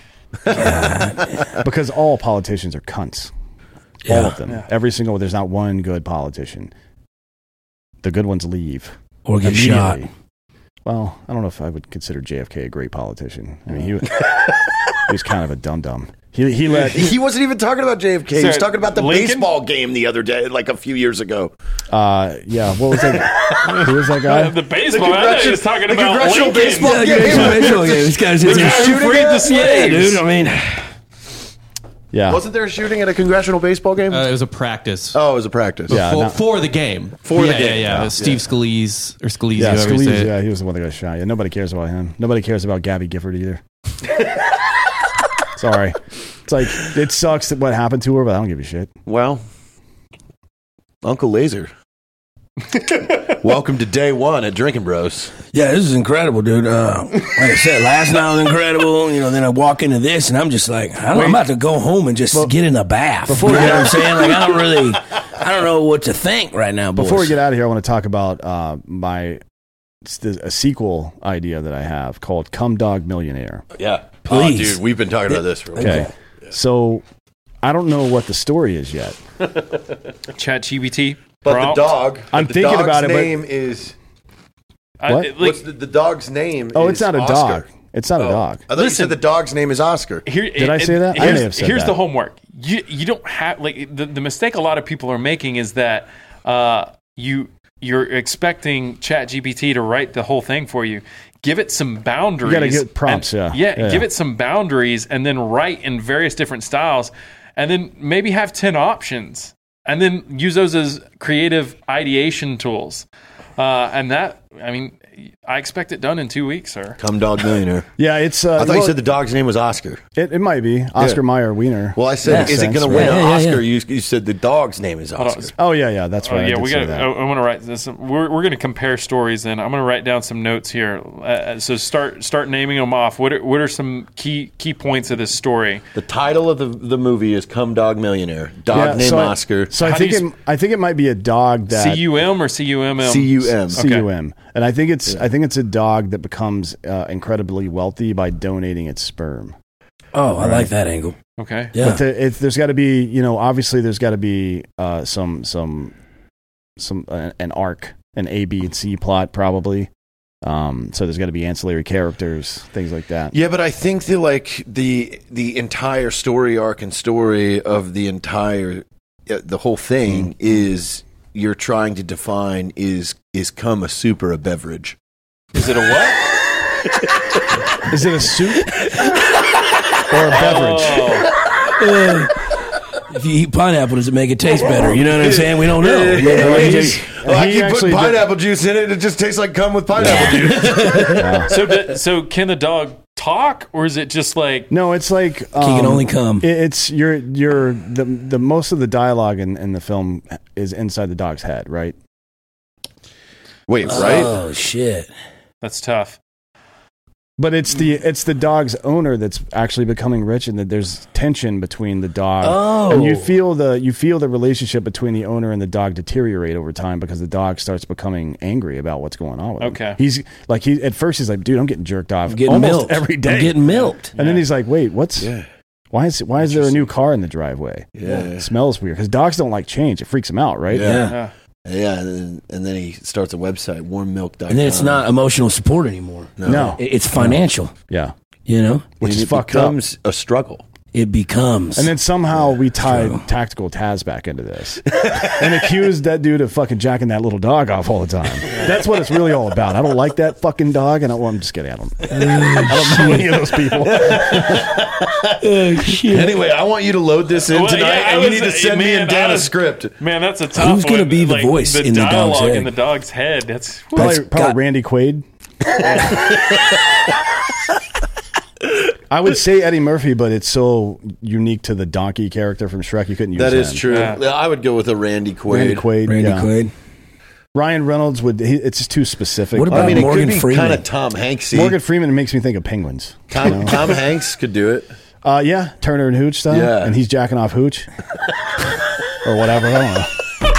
Because all politicians are cunts. All of them. Yeah. Every single. There's not one good politician. The good ones leave or get shot. Well, I don't know if I would consider JFK a great politician. I mean, he was kind of a dum-dum. He wasn't even talking about JFK. He was talking about the baseball game the other day, like a few years ago. Yeah. What was that? Who was that guy? The baseball. I thought he was talking about congressional baseball game. This guy's shooting the slaves. Dude, I mean. Yeah. Wasn't there a shooting at a congressional baseball game? It was a practice. Oh, it was a practice. Yeah, for the game. For the game. Yeah. Steve Scalise or Scalise. Yeah, Scalise. Yeah, he was the one that got shot. Yeah, nobody cares about him. Nobody cares about Gabby Gifford either. Sorry. It's like, it sucks that what happened to her, but I don't give a shit. Well, Uncle Laser. Welcome to day 1 at Drinking Bros. Yeah, this is incredible, dude. Like I said, last night was incredible. Then I walk into this, and I'm just like, I'm about to go home and just get in a bath. You know what I'm saying? Like, I don't know what to think right now, boys. Before we get out of here, I want to talk about a sequel idea that I have called Cum Dog Millionaire. Yeah. Please. Oh, dude, we've been talking about this for a while. Okay. Yeah. So, I don't know what the story is yet. ChatGPT. But the dog. I'm thinking about it. The name is. What? What's the dog's name? Oh, it's not a dog. It's not a dog. I thought you said the dog's name is Oscar. Did I say that? I may have said here's that. the homework. You don't have the mistake a lot of people are making is that you're expecting ChatGPT to write the whole thing for you. Give it some boundaries. You got to get prompts. Give it some boundaries and then write in various different styles, and then maybe have 10 options. And then use those as creative ideation tools. And that, I mean, I expect it done in 2 weeks, sir. Cum Dog Millionaire. Yeah, it's. I thought you said the dog's name was Oscar. It might be Oscar Mayer Wiener. Well, I said, is it going to win an Oscar? You said the dog's name is Oscar. Oh yeah, that's right. Yeah, we got. I want to write this. We're going to compare stories, and I'm going to write down some notes here. So start naming them off. What are some key points of this story? The title of the movie is Cum Dog Millionaire. Dog named Oscar. So I think it might be a dog that CUM or CUMM. CUM. CUM, and I think it's a dog that becomes incredibly wealthy by donating its sperm. Oh, I like that angle. Okay. Yeah. But there's got to be, obviously there's got to be some an arc, an A, B, and C plot probably. So there's got to be ancillary characters, things like that. Yeah, but I think the entire story arc and story of the whole thing is you're trying to define is cum a soup or a beverage? Is it a what? Is it a soup or a beverage? If you eat pineapple, does it make it taste better? You know what I'm saying? We don't know. I keep putting pineapple juice in it. It just tastes like cum with pineapple juice. So can the dog talk, or is it just like? No, it's like he can only come. It's the most of the dialogue in the film is inside the dog's head, right? Wait, right? Oh shit, that's tough. But it's the dog's owner that's actually becoming rich, and that there's tension between the dog. Oh, and you feel the relationship between the owner and the dog deteriorate over time because the dog starts becoming angry about what's going on with him. Okay, he's like at first he's like, dude, I'm getting jerked off almost milked every day. I'm getting milked, and then he's like, wait, why is there a new car in the driveway? Yeah, it smells weird because dogs don't like change. It freaks them out, right? Yeah. Yeah, and then he starts a website, warmmilk.com. And then it's not emotional support anymore. No. It's financial. Yeah. Which it becomes a struggle. It becomes. And then somehow we tied Tactical Taz back into this and accused that dude of fucking jacking that little dog off all the time. That's what it's really all about. I don't like that fucking dog, and I'm just kidding. I don't know any of those people. Anyway, I want you to load this in tonight, and you need to send me and Dan a script. Man, that's a tough Who's going to be the voice the in the dog's head? in the dog's head? That's probably Randy Quaid. I would say Eddie Murphy, but it's so unique to the donkey character from Shrek, you couldn't use that. That is him. true. Yeah. I would go with a Randy Quaid. Randy Quaid. Ryan Reynolds it's just too specific. What about Morgan it could be Freeman? Kind of Tom Hanksy. Morgan Freeman makes me think of penguins. Tom Hanks could do it. Yeah, Turner and Hooch style. Yeah, and he's jacking off Hooch or whatever. I don't know.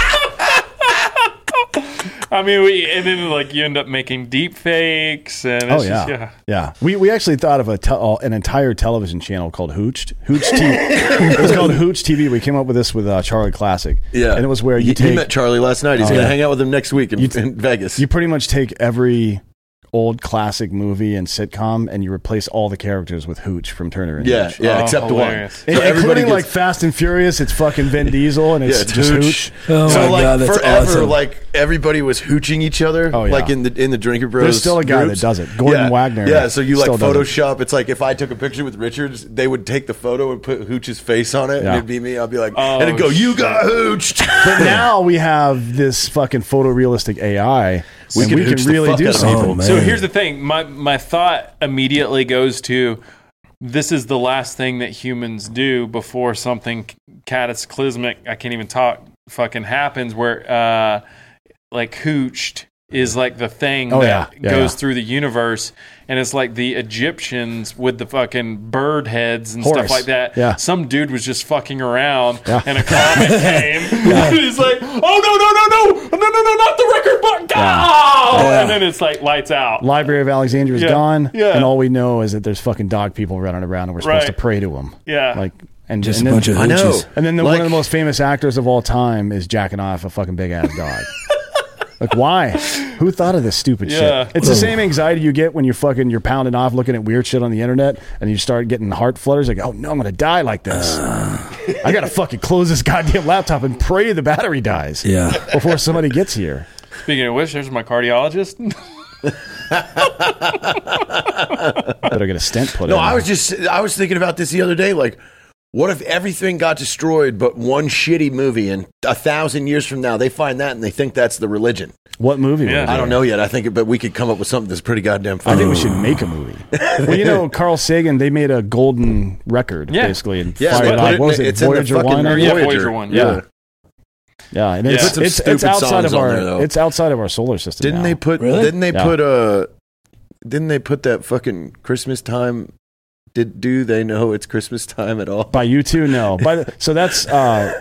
I mean, and then like you end up making deep fakes, and it's yeah. We actually thought of an entire television channel called Hooch TV. It was called Hooch TV. We came up with this with Charlie Classic. Yeah, and it was where you met Charlie last night. He's going to hang out with him next week in Vegas. You pretty much take every old classic movie and sitcom, and you replace all the characters with Hooch from Turner and Hooch. Yeah, except hilarious. one. So including like Fast and Furious, it's fucking Vin Diesel, and it's just Hooch. Oh so my God, that's forever, awesome. like everybody was hooching each other. Oh, yeah. Like in the Drinker Bros. There's still a guy groups. that does it. Gordon Wagner. Yeah, so you like still does it. Photoshop. It's like if I took a picture with Richards, they would take the photo and put Hooch's face on it, and it'd be me. I'd be like, and it'd go, "You got hooched." But now we have this fucking photorealistic AI. We can really do something. So here's the thing. My thought immediately goes to, this is the last thing that humans do before something cataclysmic, I can't even talk, fucking happens, where like Hooched is like the thing that goes through the universe, and it's like the Egyptians with the fucking bird heads and stuff like that. Yeah. Some dude was just fucking around, and a comet came, and he's like, "Oh no, not the record button!" And then it's like lights out. Library of Alexandria is gone, Yeah. and all we know is that there's fucking dog people running around, and we're supposed to pray to them. Yeah. Like. And Just and a then, bunch of I know. hooches. And then one of the most famous actors of all time is jacking off a fucking big ass dog. Like, why? Who thought of this stupid shit? It's the same anxiety you get when you're pounding off looking at weird shit on the internet, and you start getting heart flutters. Like, oh no, I'm gonna die like this. I gotta fucking close this goddamn laptop and pray the battery dies. Yeah. Before somebody gets here. Speaking of which, there's my cardiologist. Better get a stent put in. No, I was thinking about this the other day. Like, what if everything got destroyed but one shitty movie, and 1,000 years from now they find that and they think that's the religion? What movie? Was it? I don't know yet. I think, but we could come up with something that's pretty goddamn funny. I think we should make a movie. Well, Carl Sagan, they made a golden record basically and fired it out. What was it? It's Voyager in the fucking 1? Voyager 1. Yeah. Yeah, and it's outside of our it's outside of our solar system. Didn't they put that fucking Christmas time? Do they know it's Christmas time at all? By U2? No. So that's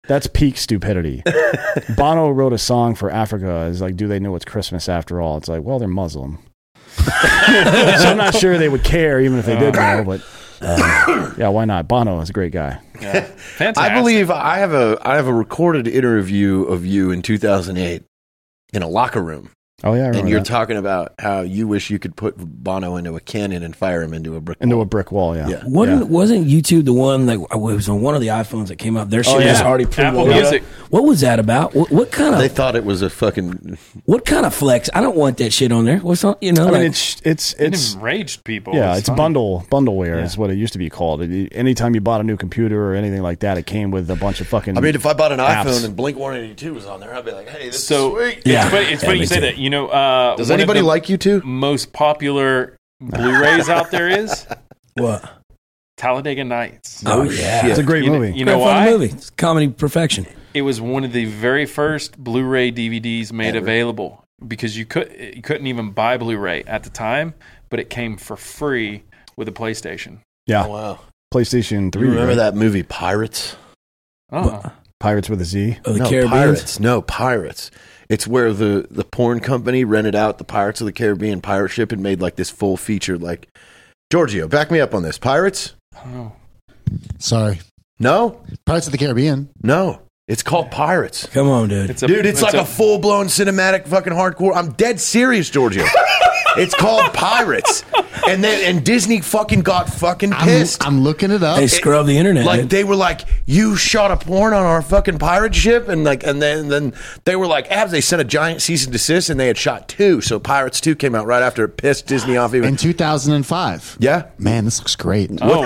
That's peak stupidity. Bono wrote a song for Africa. It's like, do they know it's Christmas after all? It's like, well, they're Muslim. So I'm not sure they would care even if they did know, but yeah, why not? Bono is a great guy. Yeah. Fantastic. I believe I have a recorded interview of you in 2008 in a locker room. Oh yeah, and you're talking about how you wish you could put Bono into a cannon and fire him into a brick wall. Yeah. Wasn't YouTube the one that it was on one of the iPhones that came out? Their shit was already Apple Music. What was that about? What kind of? They thought it was a fucking. What kind of flex? I don't want that shit on there. What's on? You know, I mean, it's enraged people. Yeah, it's bundleware is what it used to be called. Anytime you bought a new computer or anything like that, it came with a bunch of fucking. I mean, if I bought an apps. iPhone and Blink-182 was on there, I'd be like, "Hey, this is sweet." Yeah, it's funny you say that. You know, does anybody like you too? Most popular Blu-rays out there is what? Talladega Nights. Oh yeah, it's a great movie. You know why? Movie. It's comedy perfection. It was one of the very first Blu-ray DVDs made available because you couldn't even buy Blu-ray at the time, but it came for free with a PlayStation. Yeah. Oh, wow. PlayStation 3. You remember that movie Pirates? Oh. Pirates with a Z? Oh, the no, Caribbean? Pirates. No, Pirates. It's where the porn company rented out the Pirates of the Caribbean pirate ship and made like this full feature. Like, Giorgio, back me up on this. Pirates? Oh. Sorry. No? Pirates of the Caribbean? No. It's called Pirates. Come on, dude. It's like a full-blown cinematic fucking hardcore. I'm dead serious, Giorgio. It's called Pirates. And Disney fucking got fucking pissed. I'm looking it up. They scrubbed the internet. Like dude. they were like, you shot a porn on our fucking pirate ship, and then they were like, they sent a giant cease and desist, and they had shot 2. So Pirates 2 came out right after it pissed Disney off even. In 2005. Yeah. Man, this looks great. Oh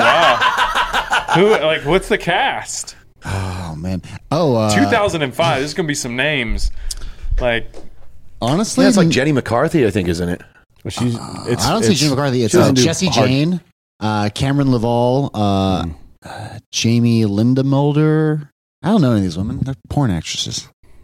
wow. What's the cast? Oh man. 2005. There's gonna be some names. Like honestly, it's like Jenny McCarthy, I think, is in it. Well, I don't see Jenny McCarthy. It's Jesse Jane, Cameron Laval, Jamie Linda Mulder. I don't know any of these women. They're porn actresses.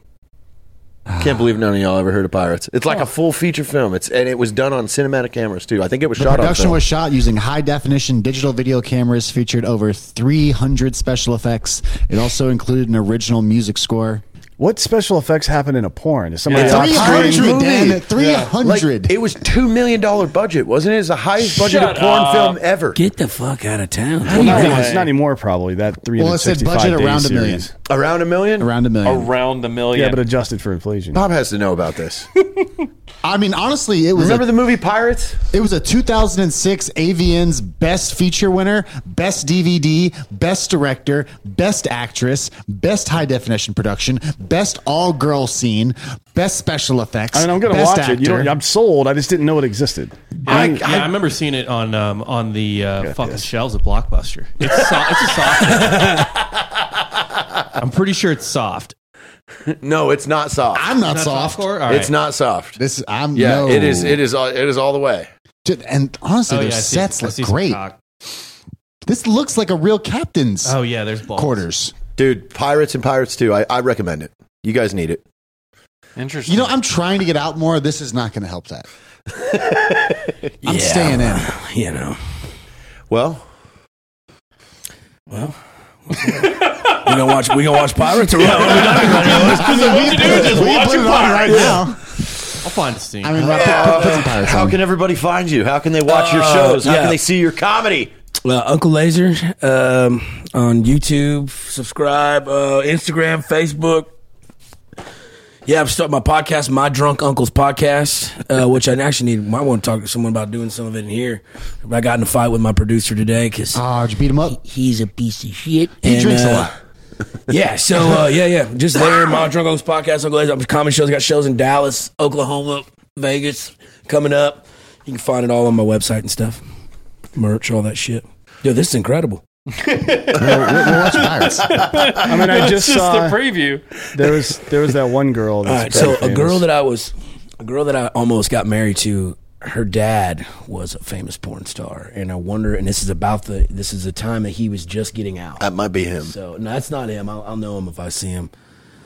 Can't believe none of y'all ever heard of Pirates. It's like a full feature film. And it was done on cinematic cameras too. I think it was shot on film. The production was shot using high definition digital video cameras, featured over 300 special effects. It also included an original music score. What special effects happen in a porn? Is somebody 300? 300. Like, it was $2 million budget, wasn't it? It's the highest budgeted porn film ever. Get the fuck out of town. Well, it's not anymore, probably. That 365 Well, it said budget around $1 million. Around $1 million? Around $1 million. Around $1 million. Yeah, but adjusted for inflation. Bob has to know about this. I mean, honestly, it was. Remember the movie Pirates? It was a 2006 AVN's Best Feature winner, Best DVD, Best Director, Best Actress, Best High Definition Production, Best All-Girl Scene, Best Special Effects. I mean, I'm going to watch it. I'm sold. I just didn't know it existed. I remember seeing it on the fucking shelves at Blockbuster. It's a soft. I'm pretty sure it's soft. No, it's not soft. I'm not soft. It's not soft. This I'm yeah. It is all the way. And honestly, their sets look great. This looks like a real captain's. Oh yeah, there's balls. Quarters, dude. Pirates and Pirates 2. I recommend it. You guys need it. Interesting. You know, I'm trying to get out more. This is not going to help that. I'm staying in. You know. Well. We gonna watch Pirates or what? We put it on right now. I'll find a scene. I mean, put some Pirates how on. can everybody find you? How can they watch your shows? How can they see your comedy? Uncle Laser on YouTube. Subscribe. Instagram, Facebook. Yeah, I'm starting my podcast, My Drunk Uncle's Podcast, which I actually might want to talk to someone about doing some of it in here. I got in a fight with my producer today because did you beat him up? He's a piece of shit. He drinks a lot. Yeah, so just there, My Drunk Uncle's Podcast, Uncle Laser. Comedy shows. I got shows in Dallas, Oklahoma, Vegas coming up. You can find it all on my website and stuff. Merch, all that shit. Dude, this is incredible. We'll watch Pirates. I mean, I just saw the preview. There was that one girl. That's all right, so a girl that I almost got married to. Her dad was a famous porn star, and I wonder. And this is the time that he was just getting out. That might be him. So no, that's not him. I'll know him if I see him.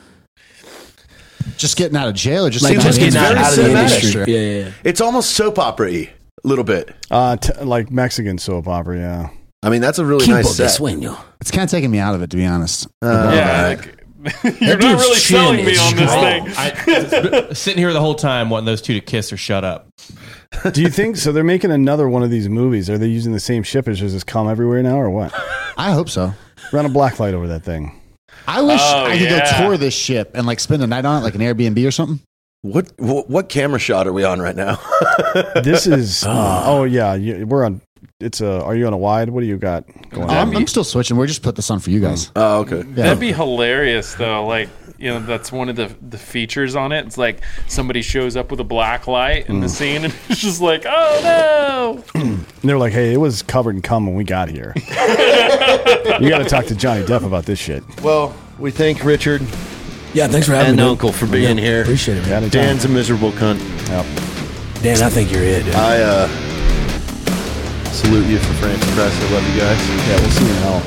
Just getting out of jail, or just getting out of the industry. Yeah. It's almost soap opera-y, a little bit. Like Mexican soap opera. Yeah. I mean, that's a really nice set. It's kind of taking me out of it, to be honest. You're not really selling me on this thing. Sitting here the whole time wanting those two to kiss or shut up. Do you think so? They're making another one of these movies. Are they using the same shippers? Does this come everywhere now, or what? I hope so. Run a blacklight over that thing. I wish I could go tour this ship and like spend a night on it, like an Airbnb or something. What camera shot are we on right now? This is. We're on. Are you on a wide? What do you got going on? I'm still switching. We're just put this on for you guys. Oh, okay. Yeah. That'd be hilarious, though. Like, that's one of the features on it. It's like somebody shows up with a black light in the scene, and it's just like, oh no! And they're like, hey, it was covered in cum when we got here. You got to talk to Johnny Depp about this shit. Well, we thank Richard. Yeah, thanks for having me. And Uncle for being here. Appreciate it, man. Dan's a miserable cunt. Yep. Dan, I think you're it, dude. I salute you for France and Press. I love you guys. Yeah, we'll see you in hell.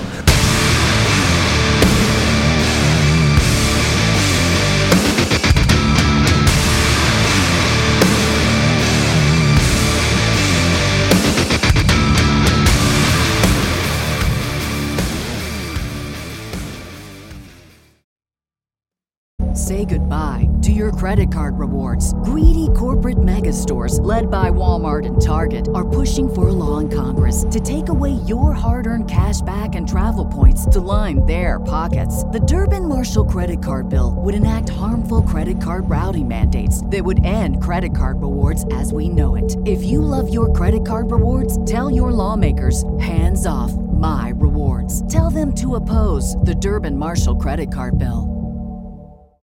Say goodbye to your credit card rewards. Greedy corporate mega stores, led by Walmart and Target, are pushing for a law in Congress to take away your hard-earned cash back and travel points to line their pockets. The Durbin-Marshall credit card bill would enact harmful credit card routing mandates that would end credit card rewards as we know it. If you love your credit card rewards, tell your lawmakers, hands off my rewards. Tell them to oppose the Durbin-Marshall credit card bill.